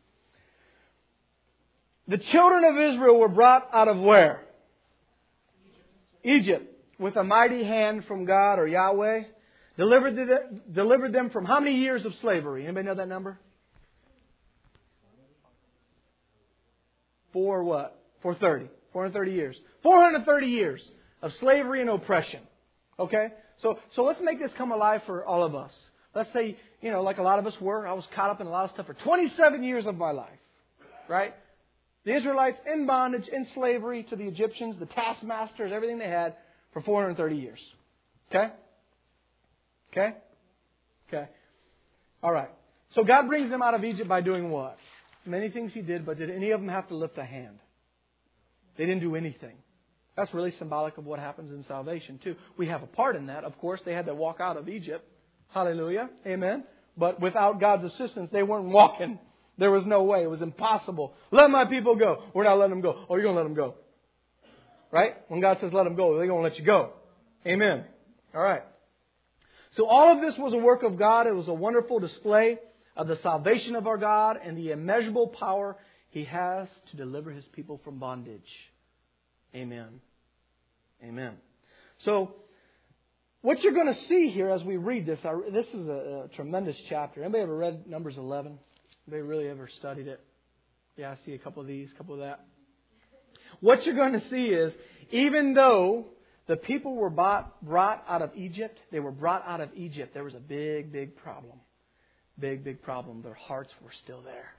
The children of Israel were brought out of where? Egypt. With a mighty hand from God or Yahweh. Delivered them from how many years of slavery? Anybody know that number? 430 years. 430 years of slavery and oppression. Okay? So let's make this come alive for all of us. Let's say, like a lot of us were, I was caught up in a lot of stuff for 27 years of my life. Right? The Israelites in bondage, in slavery to the Egyptians, the taskmasters, everything they had for 430 years. Okay? Okay? Okay. All right. So God brings them out of Egypt by doing what? Many things He did, but did any of them have to lift a hand? They didn't do anything. That's really symbolic of what happens in salvation too. We have a part in that. Of course, they had to walk out of Egypt. Hallelujah. Amen. But without God's assistance, they weren't walking. There was no way. It was impossible. Let my people go. We're not letting them go. Oh, you're going to let them go. Right? When God says let them go, they're going to let you go. Amen. All right. So all of this was a work of God. It was a wonderful display of the salvation of our God and the immeasurable power He has to deliver His people from bondage. Amen. Amen. So, what you're going to see here as we read this, this is a tremendous chapter. Anybody ever read Numbers 11? Anybody really ever studied it? Yeah, I see a couple of these, a couple of that. What you're going to see is, even though the people were brought out of Egypt, they were brought out of Egypt, there was a big, big problem. Big problem. Their hearts were still there.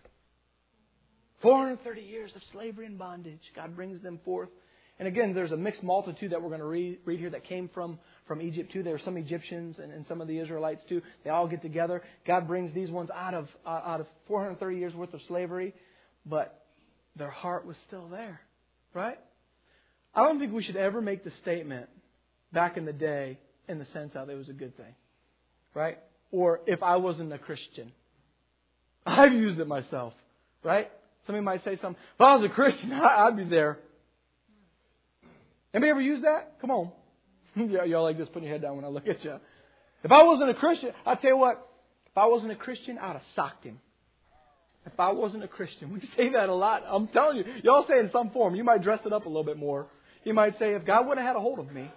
430 years of slavery and bondage. God brings them forth. And again, there's a mixed multitude that we're going to read here that came from Egypt too. There were some Egyptians and some of the Israelites too. They all get together. God brings these ones out of 430 years worth of slavery. But their heart was still there. Right? I don't think we should ever make the statement back in the day in the sense that it was a good thing. Right? Or if I wasn't a Christian. I've used it myself. Right? Somebody might say something. If I was a Christian, I'd be there. Anybody ever use that? Come on. Y'all like this, putting your head down when I look at you. If I wasn't a Christian, I'll tell you what. If I wasn't a Christian, I'd have socked him. If I wasn't a Christian. We say that a lot. I'm telling you. Y'all say it in some form. You might dress it up a little bit more. You might say, if God would have had a hold of me,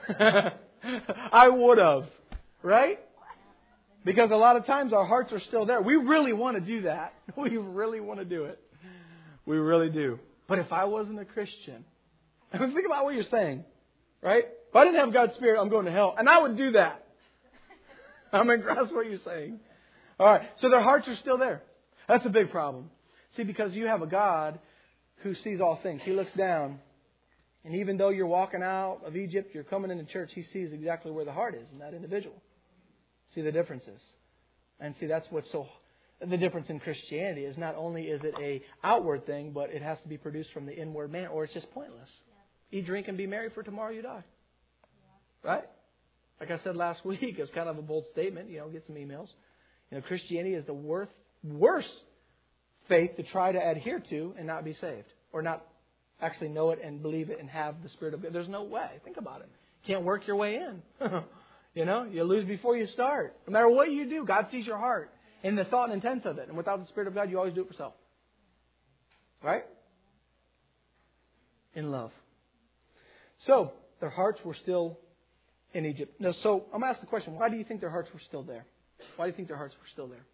I would have. Right? Because a lot of times our hearts are still there. We really want to do that. We really want to do it. We really do. But if I wasn't a Christian, think about what you're saying. Right? If I didn't have God's Spirit, I'm going to hell. And I would do that. I mean, that's what you're saying. All right. So their hearts are still there. That's a big problem. See, because you have a God who sees all things. He looks down. And even though you're walking out of Egypt, you're coming into church, He sees exactly where the heart is in that individual. See the differences. And see, that's what's so... The difference in Christianity is not only is it a outward thing, but it has to be produced from the inward man, or it's just pointless. Yeah. Eat, drink, and be merry, for tomorrow you die. Yeah. Right? Like I said last week, it's kind of a bold statement. Get some emails. Christianity is the worst faith to try to adhere to and not be saved, or not actually know it and believe it and have the Spirit of God. There's no way. Think about it. You can't work your way in. You lose before you start. No matter what you do, God sees your heart and the thought and intent of it. And without the Spirit of God, you always do it for self. Right? In love. So, their hearts were still in Egypt. Now, so, I'm going to ask the question, why do you think their hearts were still there? Why do you think their hearts were still there?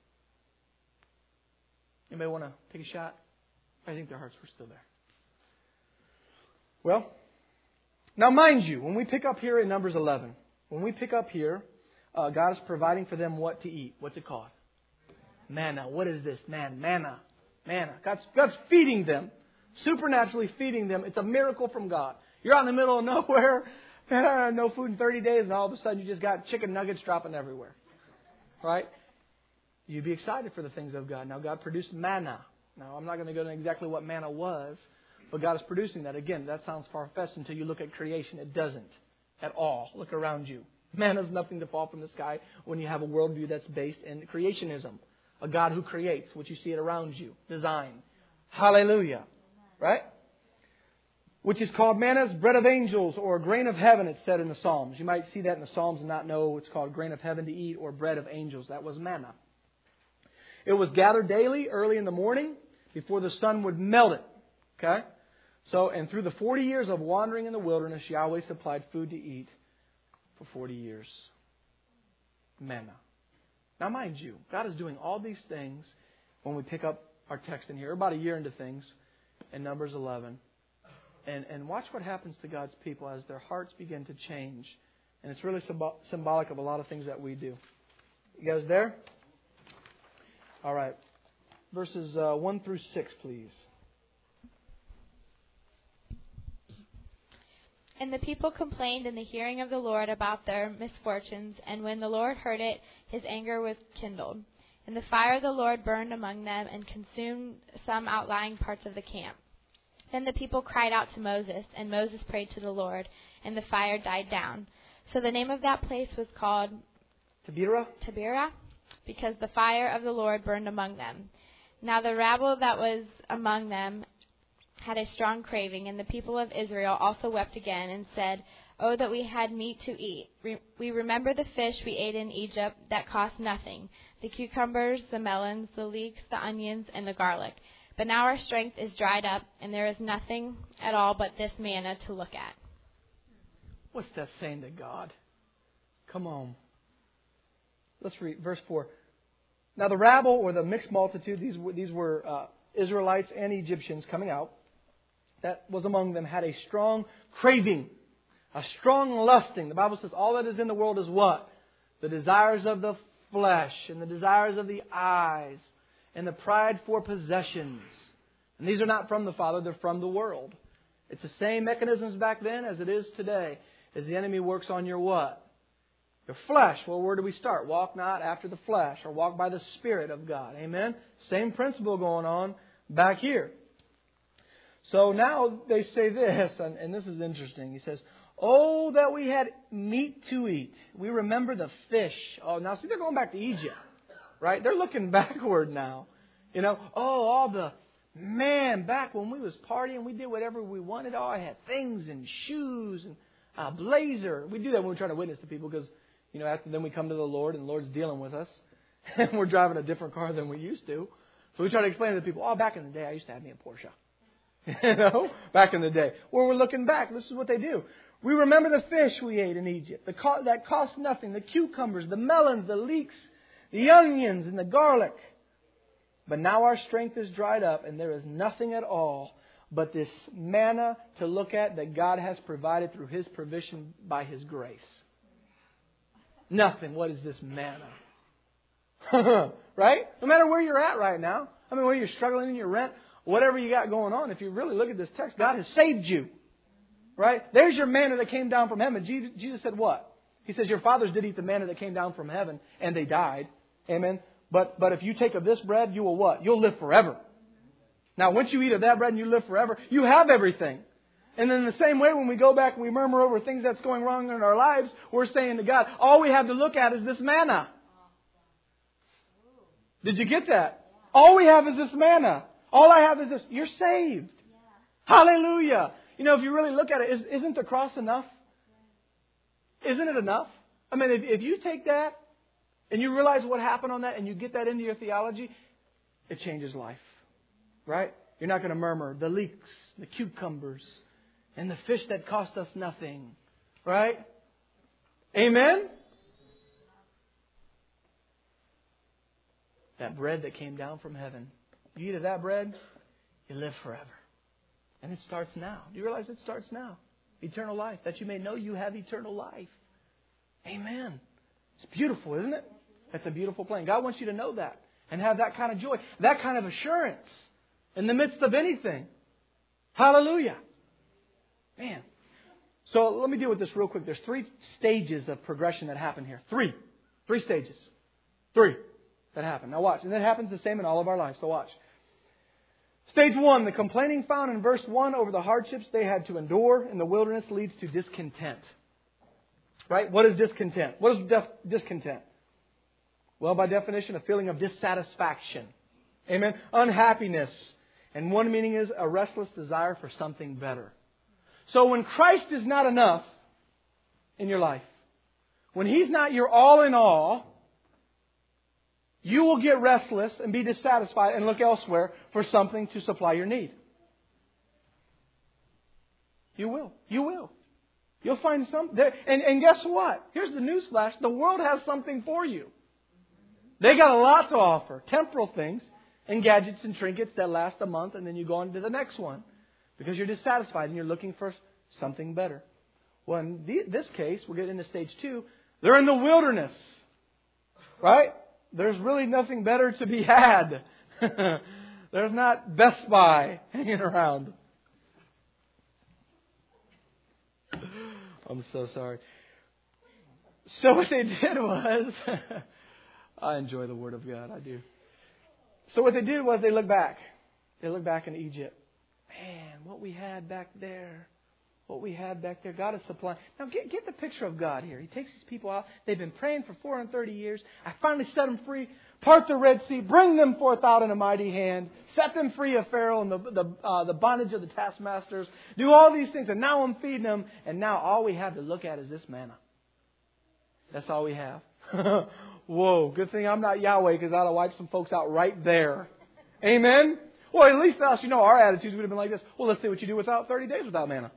Anybody want to take a shot? I think their hearts were still there. Well, now mind you, when we pick up here in Numbers 11, when we pick up here, God is providing for them what to eat. What's it called? Manna. What is this? Manna. God's feeding them. Supernaturally feeding them. It's a miracle from God. You're out in the middle of nowhere, no food in 30 days, and all of a sudden you just got chicken nuggets dropping everywhere. Right? you'd be excited for the things of God. Now, God produced manna. Now, I'm not going to go into exactly what manna was, but God is producing that. Again, that sounds far-fetched until you look at creation. It doesn't at all. Look around you. Manna is nothing to fall from the sky when you have a worldview that's based in creationism. A God who creates, which you see it around you. Design. Hallelujah. Right? Which is called manna, bread of angels, or grain of heaven, it's said in the Psalms. You might see that in the Psalms and not know it's called grain of heaven to eat or bread of angels. That was manna. It was gathered daily, early in the morning, before the sun would melt it. Okay? So, and through the 40 years of wandering in the wilderness, Yahweh supplied food to eat for 40 years. Manna. Now, mind you, God is doing all these things when we pick up our text in here. We're about a year into things in Numbers 11. And watch what happens to God's people as their hearts begin to change. And it's really symbolic of a lot of things that we do. You guys there? All right. Verses 1 through 6, please. And the people complained in the hearing of the Lord about their misfortunes, and when the Lord heard it, His anger was kindled. And the fire of the Lord burned among them and consumed some outlying parts of the camp. Then the people cried out to Moses, and Moses prayed to the Lord, and the fire died down. So the name of that place was called Taberah, because the fire of the Lord burned among them. Now the rabble that was among them had a strong craving, and the people of Israel also wept again and said, "Oh, that we had meat to eat. We remember the fish we ate in Egypt that cost nothing, the cucumbers, the melons, the leeks, the onions, and the garlic. But now our strength is dried up, and there is nothing at all but this manna to look at." What's that saying to God? Come on. Let's read verse 4. Now the rabble, or the mixed multitude, these were Israelites and Egyptians coming out, that was among them, had a strong craving, a strong lusting. The Bible says all that is in the world is what? The desires of the flesh, and the desires of the eyes, and the pride for possessions. And these are not from the Father, they're from the world. It's the same mechanisms back then as it is today. As the enemy works on your what? Your flesh. Well, where do we start? Walk not after the flesh, or walk by the Spirit of God. Amen? Same principle going on back here. So now they say this, and this is interesting. He says, "Oh, that we had meat to eat. We remember the fish." Oh, now see, they're going back to Egypt. Right? They're looking backward now. You know, all the, man, back when we was partying, we did whatever we wanted. Oh, I had things and shoes and a blazer. We do that when we're trying to witness to people because, you know, after then we come to the Lord and the Lord's dealing with us. And we're driving a different car than we used to. So we try to explain to the people, back in the day, I used to have me a Porsche. You know, back in the day. Well, we're looking back. This is what they do. We remember the fish we ate in Egypt that cost nothing, the cucumbers, the melons, the leeks, the onions and the garlic. But now our strength is dried up, and there is nothing at all but this manna to look at that God has provided through His provision by His grace. Nothing. What is this manna? Right? No matter where you're at right now. I mean, whether you're struggling in your rent, whatever you got going on, if you really look at this text, God has saved you. Right? There's your manna that came down from heaven. Jesus said what? He says, your fathers did eat the manna that came down from heaven, and they died. Amen. But if you take of this bread, you will what? You'll live forever. Now, once you eat of that bread and you live forever, you have everything. And in the same way, when we go back and we murmur over things that's going wrong in our lives, we're saying to God, all we have to look at is this manna. Did you get that? All we have is this manna. All I have is this. You're saved. Hallelujah. You know, if you really look at it, isn't the cross enough? Isn't it enough? I mean, if you take that and you realize what happened on that and you get that into your theology, it changes life. Right? You're not going to murmur the leeks, the cucumbers, and the fish that cost us nothing. Right? Amen? That bread that came down from heaven. You eat of that bread, you live forever. And it starts now. Do you realize it starts now? Eternal life. That you may know you have eternal life. Amen. It's beautiful, isn't it? That's a beautiful plan. God wants you to know that and have that kind of joy, that kind of assurance in the midst of anything. Hallelujah. Man. So let me deal with this real quick. There's 3 stages of progression that happen here. 3 stages. 3. that happen. Now watch. And that happens the same in all of our lives. So watch. Stage 1, the complaining found in verse 1 over the hardships they had to endure in the wilderness leads to discontent. Right? What is discontent? What is discontent? Well, by definition, a feeling of dissatisfaction. Amen? Unhappiness. And one meaning is a restless desire for something better. So when Christ is not enough in your life, when He's not your all in all, you will get restless and be dissatisfied and look elsewhere for something to supply your need. You will. You will. You'll find some there. And guess what? Here's the newsflash. The world has something for you. They got a lot to offer. Temporal things and gadgets and trinkets that last a month, and then you go on to the next one because you're dissatisfied and you're looking for something better. Well, in this case, we'll get into stage 2. They're in the wilderness. Right? There's really nothing better to be had. There's not Best Buy hanging around. I'm so sorry. So what they did was, I enjoy the Word of God, I do. So what they did was they looked back. They looked back in Egypt. Man, what we had back there. What we had back there. God is supplying. Now get the picture of God here. He takes these people out. They've been praying for 430 years. I finally set them free. Part the Red Sea. Bring them forth out in a mighty hand. Set them free of Pharaoh and the bondage of the taskmasters. Do all these things. And now I'm feeding them. And now all we have to look at is this manna. That's all we have. Whoa. Good thing I'm not Yahweh, because I'd have wiped some folks out right there. Amen? Well, at least us, our attitudes would have been like this. Well, let's see what you do without 30 days without manna.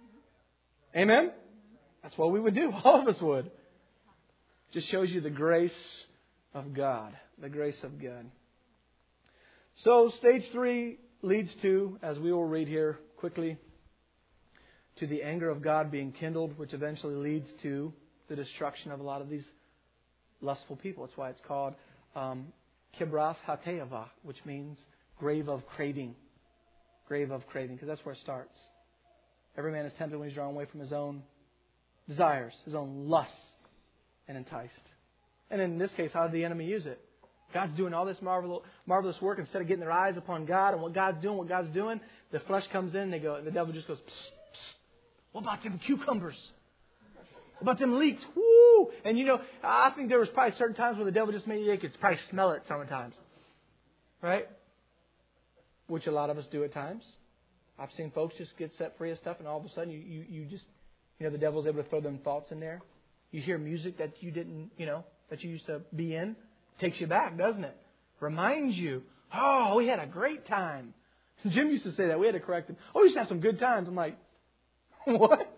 Amen? That's what we would do. All of us would. Just shows you the grace of God. The grace of God. So, stage 3 leads to, as we will read here quickly, to the anger of God being kindled, which eventually leads to the destruction of a lot of these lustful people. That's why it's called Kibroth Hateava, which means grave of craving. Grave of craving, because that's where it starts. Every man is tempted when he's drawn away from his own desires, his own lusts, and enticed. And in this case, how did the enemy use it? God's doing all this marvelous work. Instead of getting their eyes upon God and what God's doing, the flesh comes in and the devil just goes, psst, psst. What about them cucumbers? What about them leeks? Woo! And I think there was probably certain times where the devil just made you could probably smell it sometimes. Right? Which a lot of us do at times. I've seen folks just get set free of stuff, and all of a sudden you just, the devil's able to throw them thoughts in there. You hear music that you didn't, that you used to be in. Takes you back, doesn't it? Reminds you, oh, we had a great time. Jim used to say that. We had to correct him. Oh, we used to have some good times. I'm like, what?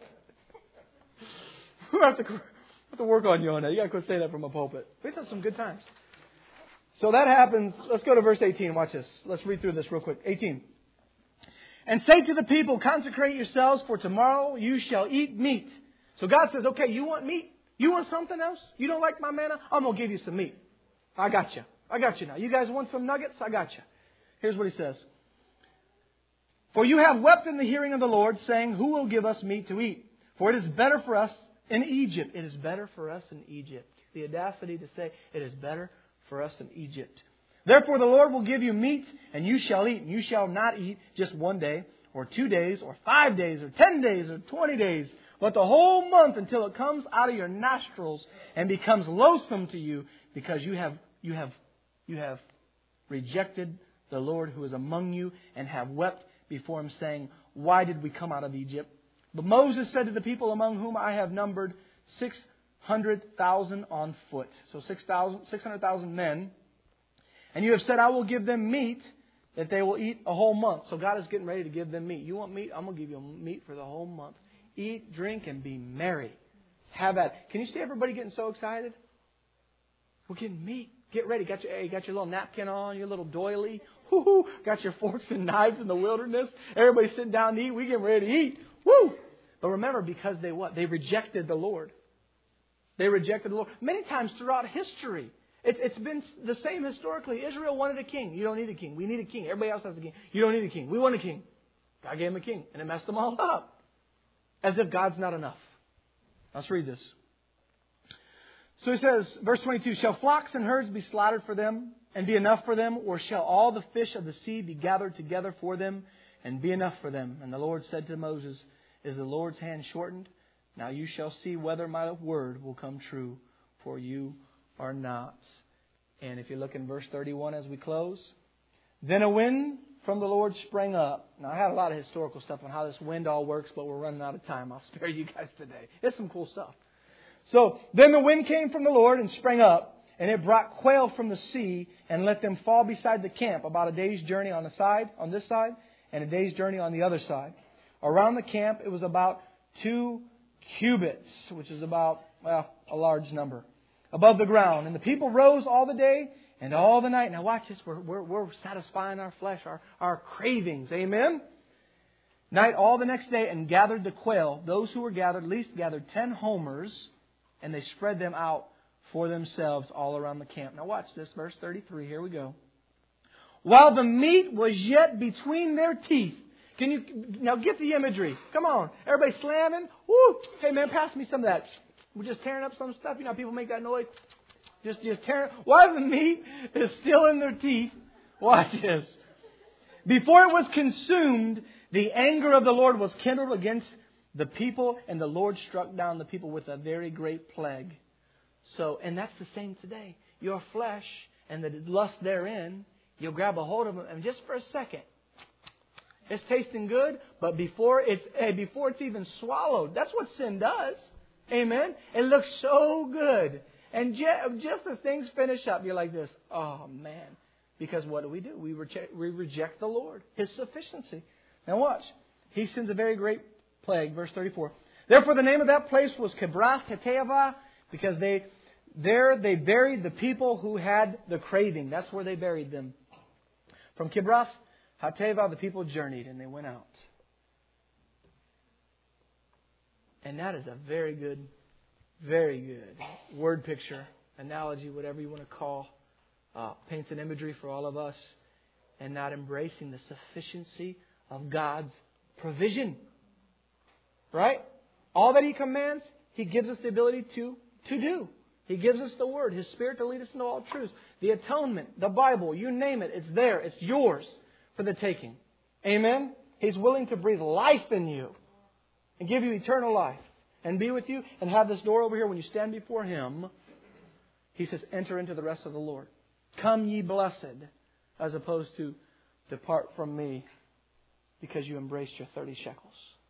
We have to work on you on that. You got to quit saying that from a pulpit. We used to have some good times. So that happens. Let's go to verse 18. Watch this. Let's read through this real quick. 18. And say to the people, consecrate yourselves, for tomorrow you shall eat meat. So God says, okay, you want meat? You want something else? You don't like my manna? I'm going to give you some meat. I got you. I got you now. You guys want some nuggets? I got you. Here's what He says. For you have wept in the hearing of the Lord, saying, who will give us meat to eat? For it is better for us in Egypt. It is better for us in Egypt. The audacity to say, it is better for us in Egypt. Therefore the Lord will give you meat, and you shall eat. And you shall not eat just 1 day, or 2 days, or 5 days, or 10 days, or 20 days, but the whole month until it comes out of your nostrils and becomes loathsome to you, because you have rejected the Lord who is among you, and have wept before Him, saying, why did we come out of Egypt? But Moses said to the people among whom I have numbered 600,000 on foot. So 600,000 men. And you have said, I will give them meat that they will eat a whole month. So God is getting ready to give them meat. You want meat? I'm going to give you meat for the whole month. Eat, drink, and be merry. Have that. Can you see everybody getting so excited? We're getting meat. Get ready. You got your little napkin on, your little doily. Woo-hoo. Got your forks and knives in the wilderness. Everybody's sitting down to eat. We getting ready to eat. Woo! But remember, because they what? They rejected the Lord. They rejected the Lord. Many times throughout history. It's been the same historically. Israel wanted a king. You don't need a king. We need a king. Everybody else has a king. You don't need a king. We want a king. God gave him a king. And it messed them all up. As if God's not enough. Let's read this. So he says, verse 22, shall flocks and herds be slaughtered for them and be enough for them? Or shall all the fish of the sea be gathered together for them and be enough for them? And the Lord said to Moses, is the Lord's hand shortened? Now you shall see whether my word will come true, for you are not. And if you look in verse 31 as we close, then a wind from the Lord sprang up. Now I had a lot of historical stuff on how this wind all works, but we're running out of time. I'll spare you guys today. It's some cool stuff. So then the wind came from the Lord and sprang up, and it brought quail from the sea and let them fall beside the camp, about a day's journey on this side, and a day's journey on the other side. Around the camp it was about 2 cubits, which is about, a large number, above the ground. And the people rose all the day and all the night. Now watch this, we're satisfying our flesh, our cravings. Amen? Night all the next day, and gathered the quail. Those who were gathered, at least gathered 10 homers, and they spread them out for themselves all around the camp. Now watch this, verse 33. Here we go. While the meat was yet between their teeth. Can you now get the imagery? Come on. Everybody slamming. Woo! Hey man, pass me some of that. We're just tearing up some stuff. You know how people make that noise? Just tearing. While the meat is still in their teeth. Watch this. Before it was consumed, the anger of the Lord was kindled against the people, and the Lord struck down the people with a very great plague. So, and that's the same today. Your flesh and the lust therein, you'll grab a hold of them, and just for a second, it's tasting good, but before it's even swallowed, that's what sin does. Amen? It looks so good. And just as things finish up, you're like this, oh man. Because what do? We reject the Lord, His sufficiency. Now watch. He sends a very great plague. Verse 34. Therefore the name of that place was Kibroth Hattaavah, because they buried the people who had the craving. That's where they buried them. From Kibroth Hattaavah, the people journeyed and they went out. And that is a very good word picture, analogy, whatever you want to call. Paints an imagery for all of us, and not embracing the sufficiency of God's provision. Right? All that He commands, He gives us the ability to do. He gives us the Word, His Spirit to lead us into all truths. The atonement, the Bible, you name it, it's there. It's yours for the taking. Amen? He's willing to breathe life in you and give you eternal life and be with you and have this door over here when you stand before Him. He says, enter into the rest of the Lord. Come ye blessed, as opposed to depart from me because you embraced your 30 shekels.